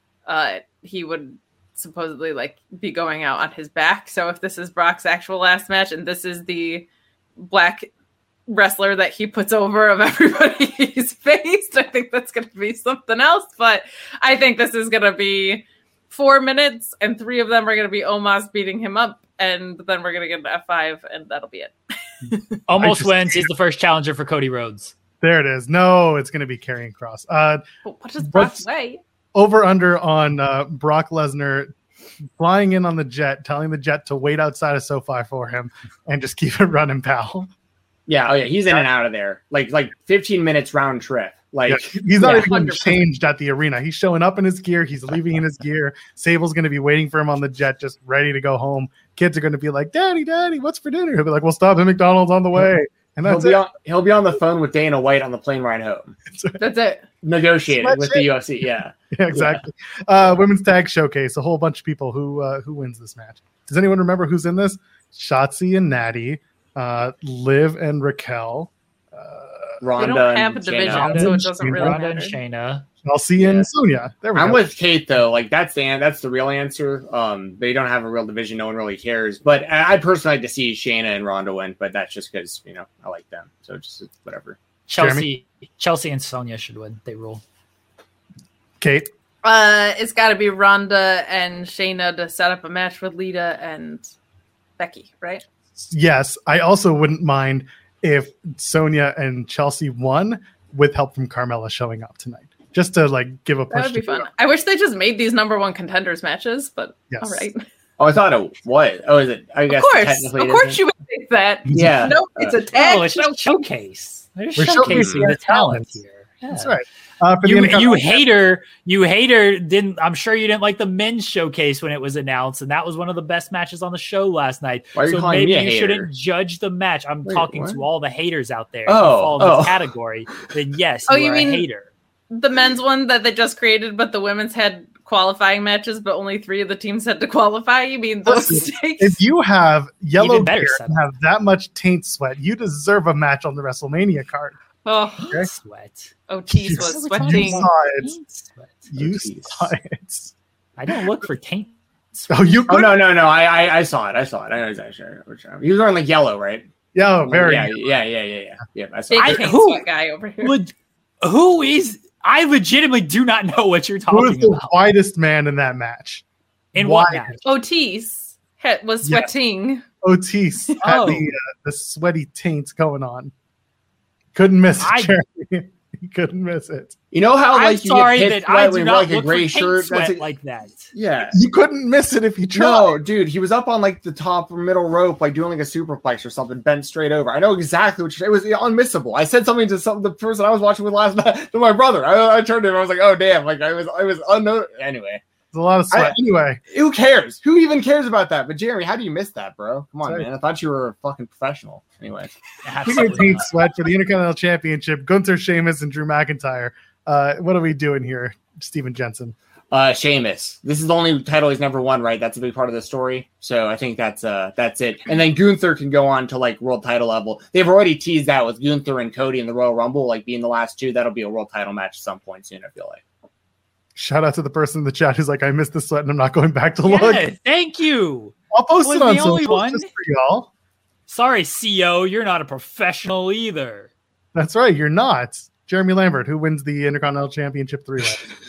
he would supposedly like be going out on his back. So if this is Brock's actual last match and this is the black wrestler that he puts over of everybody he's faced, I think that's going to be something else. But I think this is going to be 4 minutes and 3 of them are going to be Omos beating him up. And then we're going to get an F5 and that'll be it. Almost wins. He's the first challenger for Cody Rhodes. There it is. No, it's going to be Karrion Kross. What does Brock say? Over under on Brock Lesnar flying in on the jet, telling the jet to wait outside of SoFi for him and just keep it running, pal. Yeah, oh yeah, he's in and out of there. Like 15 minutes round trip. Like he's not even 100%. changed at the arena. He's showing up in his gear. He's leaving in his gear. Sable's going to be waiting for him on the jet, just ready to go home. Kids are going to be like, "Daddy, what's for dinner?" He'll be like, "We'll stop at McDonald's on the way." And that's he'll be on the phone with Dana White on the plane ride home. That's it. Negotiating with the UFC. Yeah. Yeah, exactly. Women's tag showcase. A whole bunch of people who wins this match. Does anyone remember who's in this? Shotzi and Natty, Liv and Raquel, Ronda. We don't have a and division, Shayna. so it doesn't really Ronda and matter. Shayna. Chelsea and Sonya. There we I'm go. with Kate though. Like that's the real answer. They don't have a real division. No one really cares. But I personally like to see Shayna and Ronda win. But that's just because I like them. So just whatever. Chelsea and Sonya should win. They rule. Kate. It's got to be Ronda and Shayna to set up a match with Lita and Becky, right? Yes, I also wouldn't mind if Sonya and Chelsea won with help from Carmella showing up tonight, just to like give a push. That would be fun. I wish they just made these number 1 contenders matches, but Yes. all right. Oh, I thought it was. Oh, is it? I guess Of course you would think that. Yeah. No, it's a tag. Oh, it's a showcase. They're We're showcasing showcasing our the talent talents. here. Yeah. That's right. For the You Intercontinental- hater didn't. I'm sure you didn't like the men's showcase when it was announced, and that was one of the best matches on the show last night. Why are you so calling maybe me a you hater? shouldn't judge the match. I'm Wait, talking what? to all the haters out there. Oh, If you fall in oh. this category, then yes, Oh, you you are mean- a hater. The men's one that they just created, but the women's had qualifying matches, but only 3 of the teams had to qualify. You mean those stakes? If you have yellow Even better gear setup. and have that much taint sweat, you deserve a match on the WrestleMania card. Oh, Okay. Sweat. Otis was You sweating. saw it. Taint sweat. You Jeez. saw it. I don't look for taint. Sweat. Oh, you Oh could. no. I saw it. I know exactly. He was wearing like yellow, right? Yeah, very. Yeah. I saw Big it. paint who- sweat guy over here. Who is? I legitimately do not know what you're Who is talking the about. whitest man in that match? In what Why- match? Otis was Yeah. sweating. Otis had Oh. the sweaty taints going on. Couldn't miss it, I- Jeremy. He couldn't miss it. You know how I'm like you sorry get pit that I sweat do when not like a look gray for taint shirt? sweat That's like that. yeah. You couldn't miss it if you tried. No, dude, he was up on like the top middle rope, like doing like a superplex or something, bent straight over. I know exactly what it was unmissable. I said something to the person I was watching with last night to my brother. I turned to him. I was like, "Oh damn!" Like I was unknown. Anyway, There's a lot of sweat. Anyway, who cares? Who even cares about that? But Jeremy, how do you miss that, bro? Come on, Sorry. man. I thought you were a fucking professional. Anyway, speaking of Absolutely taint not. sweat for the Intercontinental Championship, Gunther, Sheamus, and Drew McIntyre. What are we doing here, Steven Jensen? Sheamus. This is the only title he's never won, right? That's a big part of the story. So I think that's it. And then Gunther can go on to like world title level. They've already teased that with Gunther and Cody in the Royal Rumble, like being the last 2. That'll be a world title match at some point soon, I feel like. Shout out to the person in the chat who's like, I missed the sweat and I'm not going back to Yeah, look. thank you. I'll post Was it on the only social one? just for y'all. Sorry, CO, you're not a professional either. That's right, you're not. Jeremy Lambert, who wins the Intercontinental Championship 3-way.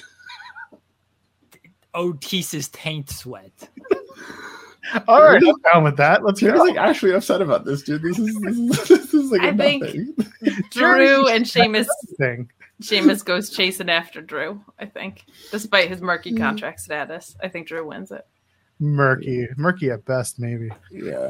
Otis's taint sweat. All right, I'm down with that. Let's Jeremy's go. like actually upset about this, dude. This is like I a think- nothing. Drew and Sheamus. Thing. Sheamus goes chasing after Drew, I think. Despite his murky contract status. I think Drew wins it. Murky at best, maybe. Yeah.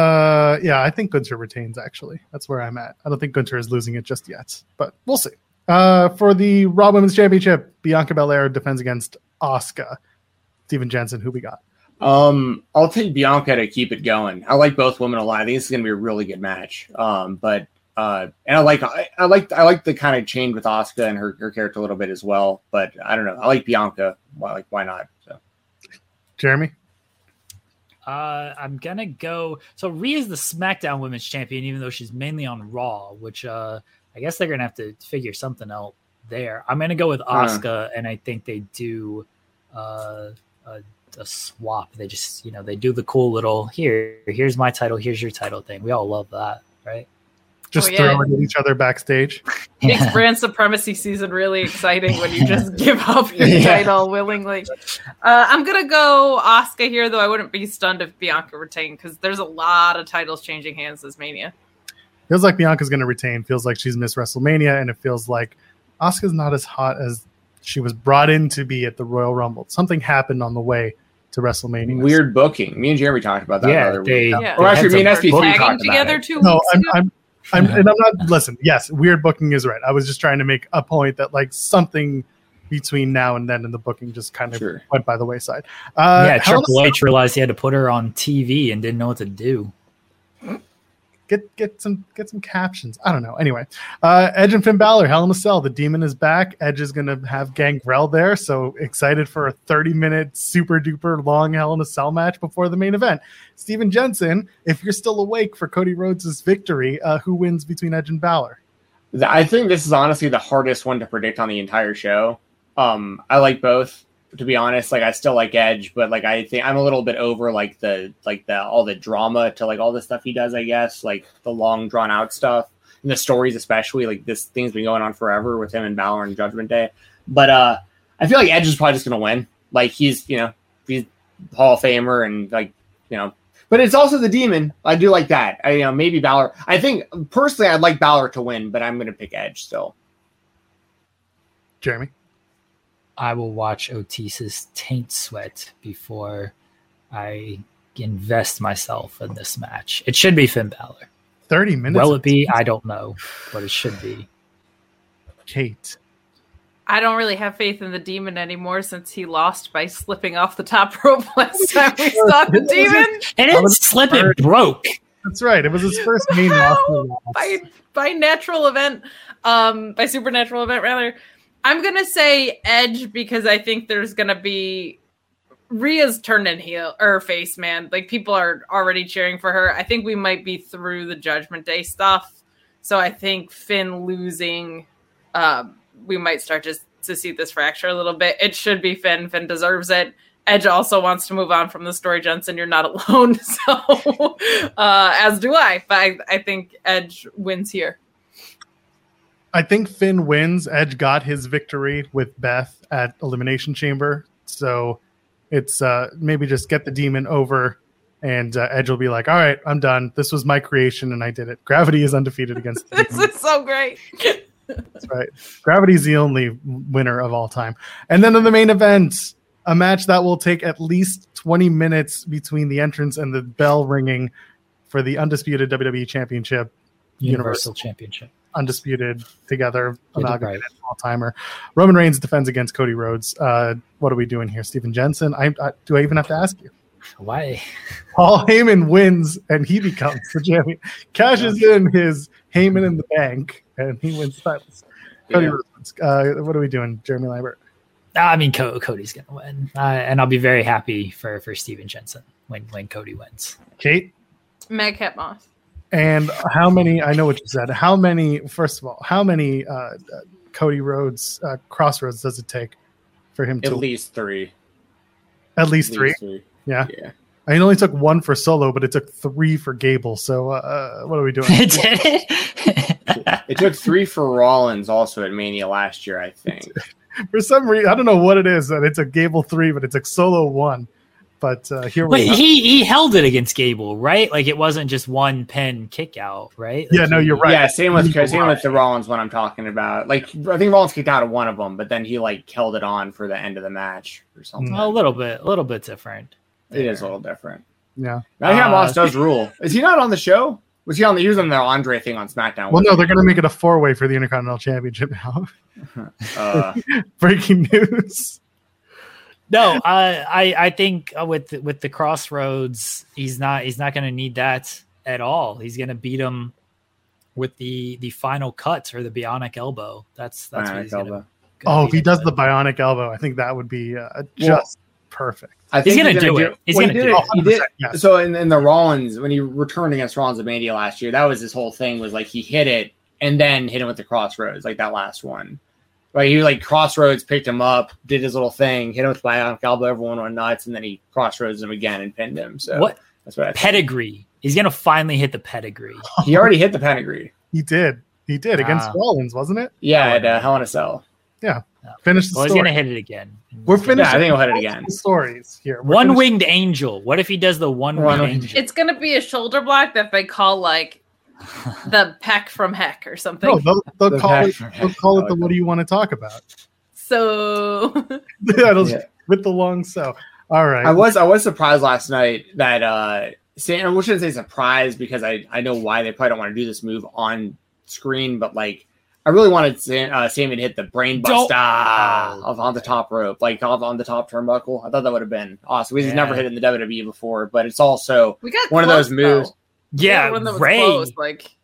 Yeah, I think Gunther retains. Actually, that's where I'm at. I don't think Gunther is losing it just yet, but we'll see. For the Raw Women's Championship, Bianca Belair defends against Asuka. Steven Jensen, who we got? I'll take Bianca to keep it going. I like both women a lot. I think this is going to be a really good match. And I like the kind of change with Asuka and her character a little bit as well. But I don't know. I like Bianca. Why not? So, Jeremy. I'm gonna go. So Rhea's the SmackDown Women's Champion, even though she's mainly on Raw, which I guess they're gonna have to figure something out there. I'm gonna go with Asuka, and I think they do a swap. They just they do the cool little here's my title, here's your title thing. We all love that, right? Just throwing at each other backstage. Makes brand supremacy season really exciting when you just give up your title willingly. I'm going to go Asuka here, though I wouldn't be stunned if Bianca retained because there's a lot of titles changing hands this Mania. Feels like Bianca's going to retain. Feels like she's missed WrestleMania, and it feels like Asuka's not as hot as she was brought in to be at the Royal Rumble. Something happened on the way to WrestleMania. Weird booking. Me and Jeremy talked about that the other week. Or actually, me and SP3 talked together about it. 2 weeks ago. And I'm not. Listen, yes, weird booking is right. I was just trying to make a point that like something between now and then in the booking just kind of went by the wayside. Triple H realized he had to put her on TV and didn't know what to do. Get some captions. I don't know. Anyway, Edge and Finn Balor, Hell in a Cell. The Demon is back. Edge is going to have Gangrel there. So excited for a 30-minute super duper long Hell in a Cell match before the main event. Steven Jensen, if you're still awake for Cody Rhodes' victory, who wins between Edge and Balor? I think this is honestly the hardest one to predict on the entire show. I like both, to be honest. Like I still like Edge, but like I think I'm a little bit over like the all the drama to like all the stuff he does, I guess, like the long drawn out stuff and the stories, especially like this thing's been going on forever with him and Balor and Judgment Day. But I feel like Edge is probably just gonna win. Like he's Hall of Famer and but it's also the Demon. I do like that. Maybe Balor. I think personally I'd like Balor to win, but I'm gonna pick Edge still. Jeremy. I will watch Otis's taint sweat before I invest myself in this match. It should be Finn Balor. 30 minutes. Will it be? I don't know, but it should be. Kate. I don't really have faith in the Demon anymore since he lost by slipping off the top rope last time we saw the Demon. And it didn't slip, it broke. That's right. It was his first main loss. By natural event, by supernatural event, rather. I'm going to say Edge because I think there's going to be Rhea's turning heel or face, man. Like people are already cheering for her. I think we might be through the Judgment Day stuff. So I think Finn losing, we might start just to see this fracture a little bit. It should be Finn. Finn deserves it. Edge also wants to move on from the story, Jensen. You're not alone. So as do I. But I think Edge wins here. I think Finn wins. Edge got his victory with Beth at Elimination Chamber. So it's maybe just get the Demon over and Edge will be like, all right, I'm done. This was my creation and I did it. Gravity is undefeated against the Demon. This is so great. That's right. Gravity's the only winner of all time. And then in the main event, a match that will take at least 20 minutes between the entrance and the bell ringing for the undisputed WWE Championship. Universal Championship. Undisputed together, amalgamated all-timer. Roman Reigns defends against Cody Rhodes. What are we doing here? Steven Jensen? Do I even have to ask you? Why? Paul Heyman wins, and he becomes the champion. Cashes in his Heyman in the bank, and he wins titles. Cody Rhodes. What are we doing, Jeremy Lambert? I mean, Cody's going to win. And I'll be very happy for Steven Jensen when Cody wins. Kate? Madcap Moss. And how many, I know what you said, first of all, how many Cody Rhodes crossroads does it take for him to? At least three. At least three? Yeah. I only took one for Solo, but it took 3 for Gable. So what are we doing? Did it? It took 3 for Rollins also at Mania last year, I think. For some reason, I don't know what it is that it took Gable 3, but it took Solo 1. But here we go. He held it against Gable, right? Like it wasn't just one pin kick out, right? Like you're right. Yeah, same with the Rollins one I'm talking about. Like I think Rollins kicked out of one of them, but then he like held it on for the end of the match or something. A little bit different. It is a little different. Yeah. Madcap Moss does rule. Is he not on the show? Was he on the? He was on the Andre thing on SmackDown. Well, no, they're going to make it a 4-way for the Intercontinental Championship now. Breaking news. No, I think with the Crossroads, he's not going to need that at all. He's going to beat him with the final cuts or the bionic elbow. That's what he's going to. Oh, if he does the bionic elbow, I think that would be just perfect. He's going to do it. He's going to do it. He did. Yes. So in the Rollins, when he returned against Rollins at Mania last year, that was his whole thing. Was like he hit it and then hit him with the Crossroads, like that last one. Right, he like Crossroads picked him up, did his little thing, hit him with bionic elbow, everyone went nuts, and then he Crossroads him again and pinned him. So what? That's what I think. Pedigree. He's going to finally hit the pedigree. He already hit the pedigree. He did against Rollins, wasn't it? Yeah, at Hell in a Cell. Yeah. Finish the story. He's going to hit it again. We're finishing. Yeah, I think he'll hit it again. Stories here. One-winged angel. What if he does the one-winged angel? It's going to be a shoulder block that they call like the peck from heck or something. No, they'll call it the what do you want to talk about? So with the long so. All right. I was surprised last night that I shouldn't say surprised because I know why they probably don't want to do this move on screen, but like I really wanted Sami to hit the brain buster on the top rope, like on the top turnbuckle. I thought that would have been awesome. He's never hit it in the WWE before, but it's also one of those moves. Though. Yeah, one that was Ray. Close, like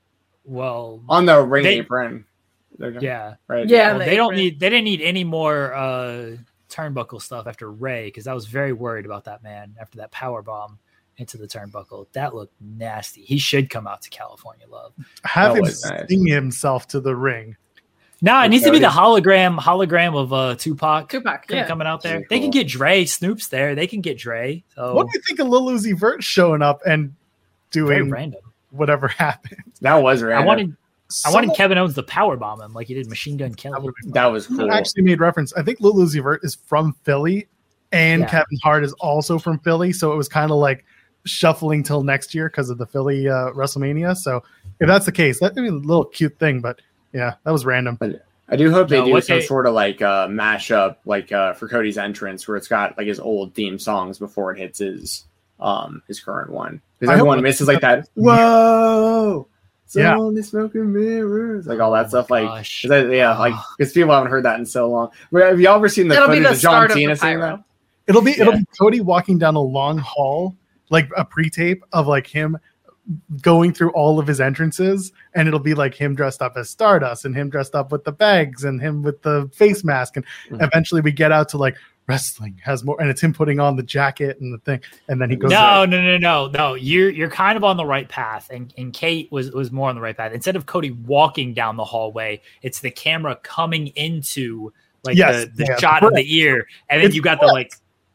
on the ring apron. Yeah, right. Yeah, well, they didn't need any more turnbuckle stuff after Ray because I was very worried about that man after that power bomb into the turnbuckle. That looked nasty. He should come out to California Love. Have him sting himself to the ring. No, it needs to be the hologram of Tupac coming out there. Cool. They can get Dre. Snoop's there. They can get Dre. So what do you think of Lil Uzi Vert showing up and doing random whatever happened? That was random. I wanted Kevin Owens to powerbomb him like he did Machine Gun Kelly. That was cool. I actually made reference. I think Lil Uzi Vert is from Philly, and Kevin Hart is also from Philly. So it was kind of like shuffling till next year because of the Philly WrestleMania. So if that's the case, that'd be a little cute thing. But yeah, that was random. But I do hope they do some sort of like mashup, like for Cody's entrance, where it's got like his old theme songs before it hits his current one. Because everyone misses like that. Whoa. So only smoking mirrors, like all that stuff, gosh. Because people haven't heard that in so long. Have y'all ever seen the footage of John Cena saying that? It'll be Cody walking down a long hall, like a pre-tape of like him going through all of his entrances, and it'll be like him dressed up as Stardust and him dressed up with the bags and him with the face mask, and eventually we get out to like wrestling has more, and it's him putting on the jacket and the thing, and then he goes no, you're kind of on the right path, and Kate was more on the right path. Instead of Cody walking down the hallway, it's the camera coming into like the shot of the ear, and then you got but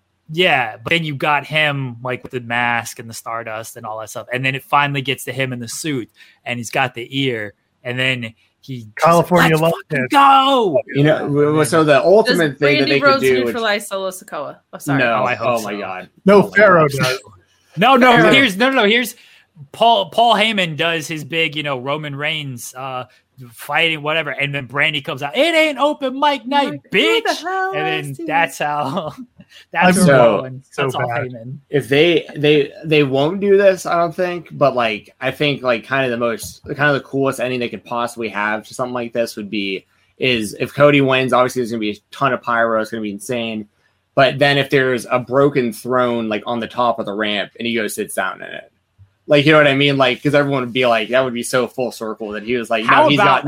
then you got him like with the mask and the Stardust and all that stuff, and then it finally gets to him in the suit, and he's got the ear, and then he California Love it. Go. You know, so the ultimate thing that they could do neutralize Solo Sikoa. Oh, sorry. No, oh my god. No, Pharaoh does. No. Here's Paul Heyman does his big, Roman Reigns fighting whatever, and then Brandy comes out. It ain't open mic night, bitch. And then that's how. That's all Heyman. If they won't do this, I don't think. But like, I think like kind of the coolest ending they could possibly have to something like this would be is if Cody wins. Obviously, there's gonna be a ton of pyro. It's gonna be insane. But then if there's a broken throne like on the top of the ramp and he goes sits down in it. Like, you know what I mean? Like, because everyone would be like, that would be so full circle that he was like, now he's got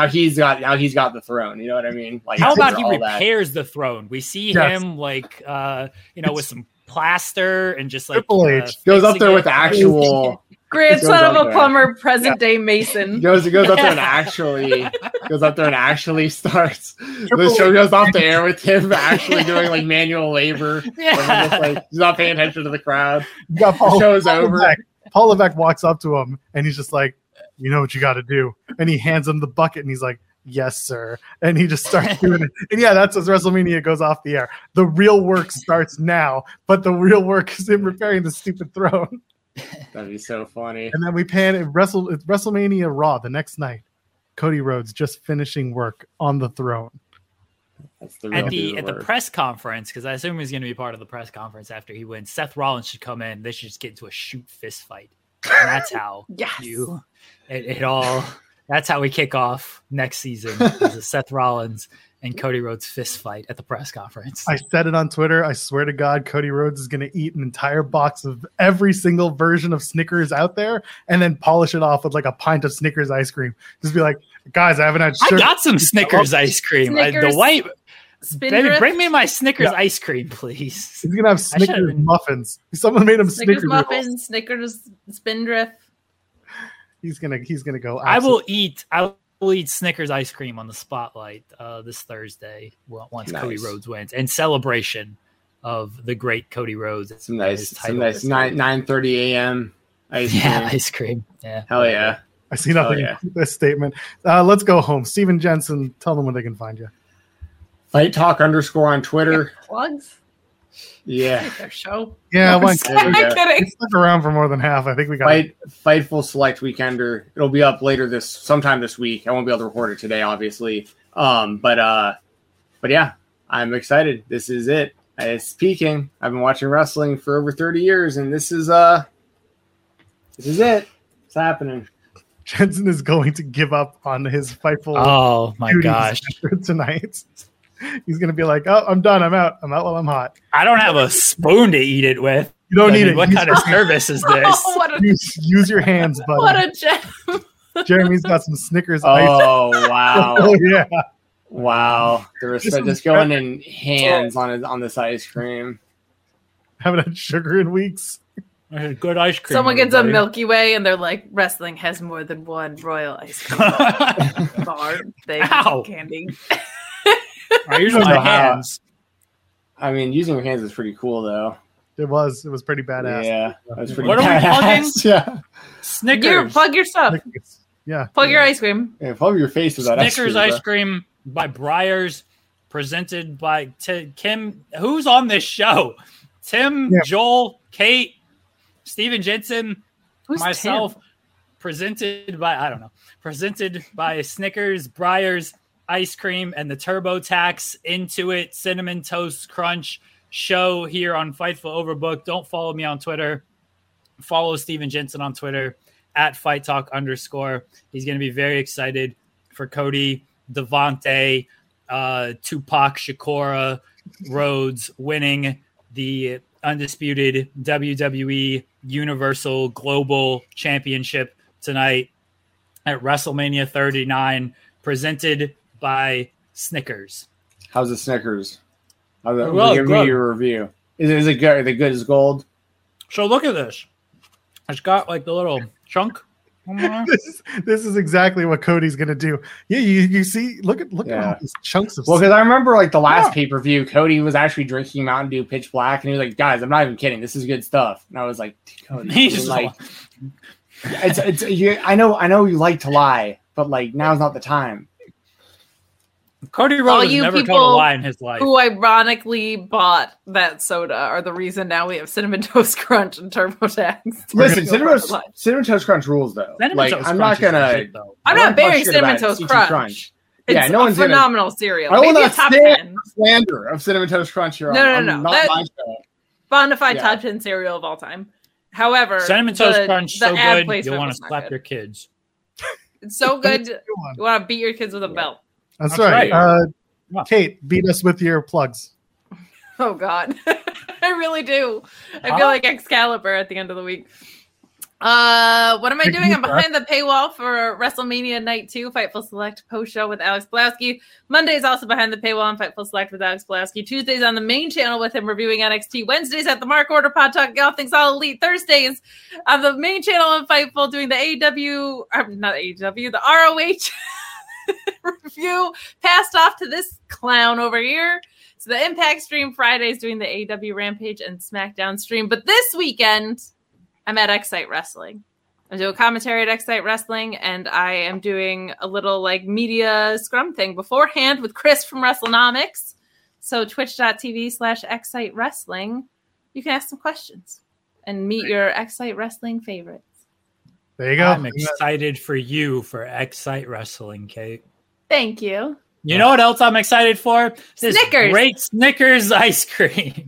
the throne. You know what I mean? Like, how about he repairs the throne? We see him like, with some plaster and just like goes up there with actual grandson of a plumber, present day Mason. Goes up there and actually starts. The show goes off the air with him actually doing like manual labor. Yeah. He's not paying attention to the crowd. The show's over. Paul Levesque walks up to him and he's just like, you know what you got to do. And he hands him the bucket and he's like, yes, sir. And he just starts doing it. And that's as WrestleMania goes off the air. The real work starts now, but the real work is him repairing the stupid throne. That'd be so funny. And then we pan it's WrestleMania Raw the next night. Cody Rhodes just finishing work on the throne. At the press conference, because I assume he's going to be part of the press conference after he wins, Seth Rollins should come in. They should just get into a shoot fist fight. And that's how Yes. it all. That's how we kick off next season. Is a Seth Rollins and Cody Rhodes fist fight at the press conference. I said it on Twitter. I swear to God, Cody Rhodes is going to eat an entire box of every single version of Snickers out there and then polish it off with like a pint of Snickers ice cream. Just be like, guys, I haven't had sugar. I got some Snickers ice cream. Snickers The white. Baby, Spindrift. bring me my Snickers ice cream, please. He's going to have Snickers muffins. Someone made him Snickers Snickers muffins, Snickers Spindrift. He's gonna go. I will eat Snickers ice cream on the spotlight this Thursday once Cody Rhodes wins in celebration of the great Cody Rhodes. Some nice 9:30 a.m. ice cream. Ice cream. Yeah, hell yeah. I see nothing in this statement. Let's go home. Steven Jensen, tell them where they can find you. Fight Talk _ on Twitter. Plugs. Yeah. Their show. Yeah, I'm kidding. Stuck around for more than half. I think we got Fightful Select Weekender. It'll be up later sometime this week. I won't be able to record it today, obviously. But yeah, I'm excited. This is it. It's peaking. I've been watching wrestling for over 30 years, and this is it. It's happening. Jensen is going to give up on his Fightful. Oh my gosh! Tonight. He's going to be like, oh, I'm done. I'm out while I'm hot. I don't have a spoon to eat it with. You don't need it. What kind of service is this? Use your hands, buddy. What a gem. Jeremy's got some Snickers. Oh, wow. Oh, yeah. Wow. The respect just going in hands on this ice cream. Haven't had sugar in weeks. Good ice cream. Someone gets a Milky Way and they're like, wrestling has more than one royal ice cream bar thing. Candy. I use my hands. I mean, using your hands is pretty cool, though. It was pretty badass. Yeah, that was pretty what badass. Are we plugging? Yeah, Snickers. Plug your stuff. Snickers. Yeah, plug your ice cream. Yeah, plug your face with that Snickers ice cream by Breyers, presented by Kim. Who's on this show? Tim, Joel, Kate, Steven Jensen, myself. Tim? Presented by Snickers, Breyers ice cream, and the TurboTax Into It Cinnamon Toast Crunch show here on Fightful Overbooked. Don't follow me on Twitter. Follow Steven Jensen on Twitter at Fight Talk _. He's going to be very excited for Cody, Devontae, Tupac Shakur Rhodes winning the undisputed WWE Universal Global Championship tonight at WrestleMania 39, presented by Snickers. How's the Snickers? Give me your review. Is it good? Are they good as gold? So look at this. It's got like the little chunk. This is exactly what Cody's gonna do. Yeah, you see, look at all these chunks of. Well, because I remember like the last pay-per-view, Cody was actually drinking Mountain Dew Pitch Black, and he was like, "Guys, I'm not even kidding. This is good stuff." And I was like, "Cody, he's like, I know you like to lie, but like now's not the time." Cody Rhodes never told a lie in his life. Who ironically bought that soda are the reason now we have Cinnamon Toast Crunch and TurboTax. Listen, Cinnamon Toast Crunch rules though. I'm not bearing Cinnamon Toast Crunch. It's no one's phenomenal cereal. I will not stand slander of Cinnamon Toast Crunch here. No. Not my show. Bonafide top 10 cereal of all time. However, Cinnamon Toast Crunch so good you'll want to slap your kids. It's so good you want to beat your kids with a belt. That's right. Kate, beat us with your plugs. Oh, God. I really do. I feel like Excalibur at the end of the week. What am I doing? I'm behind the paywall for WrestleMania Night 2, Fightful Select post-show with Alex Pulaski. Monday's also behind the paywall on Fightful Select with Alex Pulaski. Tuesdays on the main channel with him reviewing NXT. Wednesdays at the Mark Order Pod Talk, All Things All Elite. Thursdays on the main channel on Fightful doing the the ROH review passed off to this clown over here. So the Impact stream Fridays doing the AEW Rampage and SmackDown stream. But this weekend, I'm at Excite Wrestling. I'm doing commentary at Excite Wrestling, and I am doing a little like media scrum thing beforehand with Chris from WrestleNomics. So twitch.tv/Excite Wrestling. You can ask some questions and meet your Excite Wrestling favorites. There you go. I'm excited for you for Excite Wrestling, Kate. Thank you. You know what else I'm excited for? This Snickers. Great Snickers ice cream.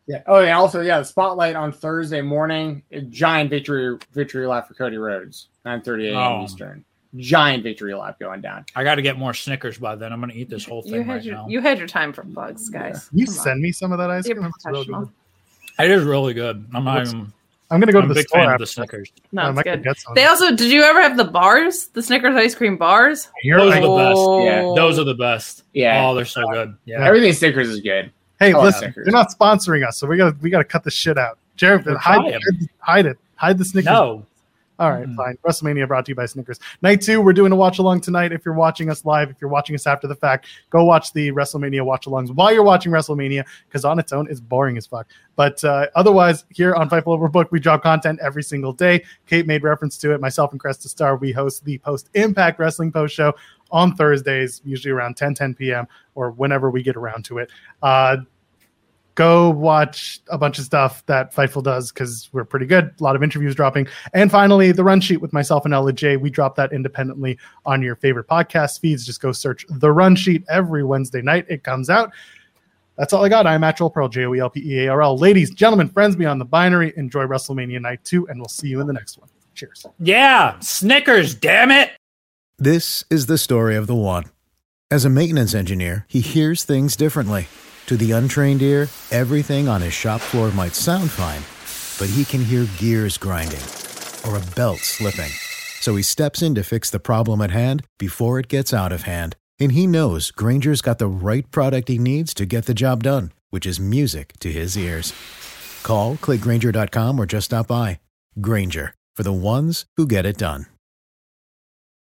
Yeah. Oh, and also, the spotlight on Thursday morning. A giant victory lap for Cody Rhodes, 9:30 a.m. Eastern. Giant victory lap going down. I got to get more Snickers by then. I'm going to eat this whole thing now. You had your time for plugs, guys. You send me some of that ice cream. It's real good. It is really good. I'm going to go to the store after the Snickers. No, it's good. They also, did you ever have the bars? The Snickers ice cream bars? Those are the best. Yeah, those are the best. Yeah. Oh, they're so good. Yeah. Everything Snickers is good. Hey, listen, they're not sponsoring us, so we got to cut this shit out. Jared, hide it. Hide the Snickers. No. All right, fine. WrestleMania brought to you by Snickers. Night 2, we're doing a watch along tonight. If you're watching us live, if you're watching us after the fact, go watch the WrestleMania watch alongs while you're watching WrestleMania, because on its own, it's boring as fuck. But otherwise, here on Fightful Overbooked, we drop content every single day. Kate made reference to it. Myself and Cresta Star, we host the Post-Impact Wrestling Post Show on Thursdays, usually around 10 p.m. or whenever we get around to it. Go watch a bunch of stuff that Fightful does because we're pretty good. A lot of interviews dropping. And finally, the Run Sheet with myself and Ella J. We drop that independently on your favorite podcast feeds. Just go search The Run Sheet every Wednesday night. It comes out. That's all I got. I'm Actual Pearl, JOELPEARL. Ladies, gentlemen, friends beyond the binary, enjoy WrestleMania Night 2, and we'll see you in the next one. Cheers. Yeah, Snickers, damn it. This is the story of the one. As a maintenance engineer, he hears things differently. To the untrained ear, everything on his shop floor might sound fine, but he can hear gears grinding or a belt slipping. So he steps in to fix the problem at hand before it gets out of hand. And he knows Grainger's got the right product he needs to get the job done, which is music to his ears. Call, click Grainger.com, or just stop by. Grainger, for the ones who get it done.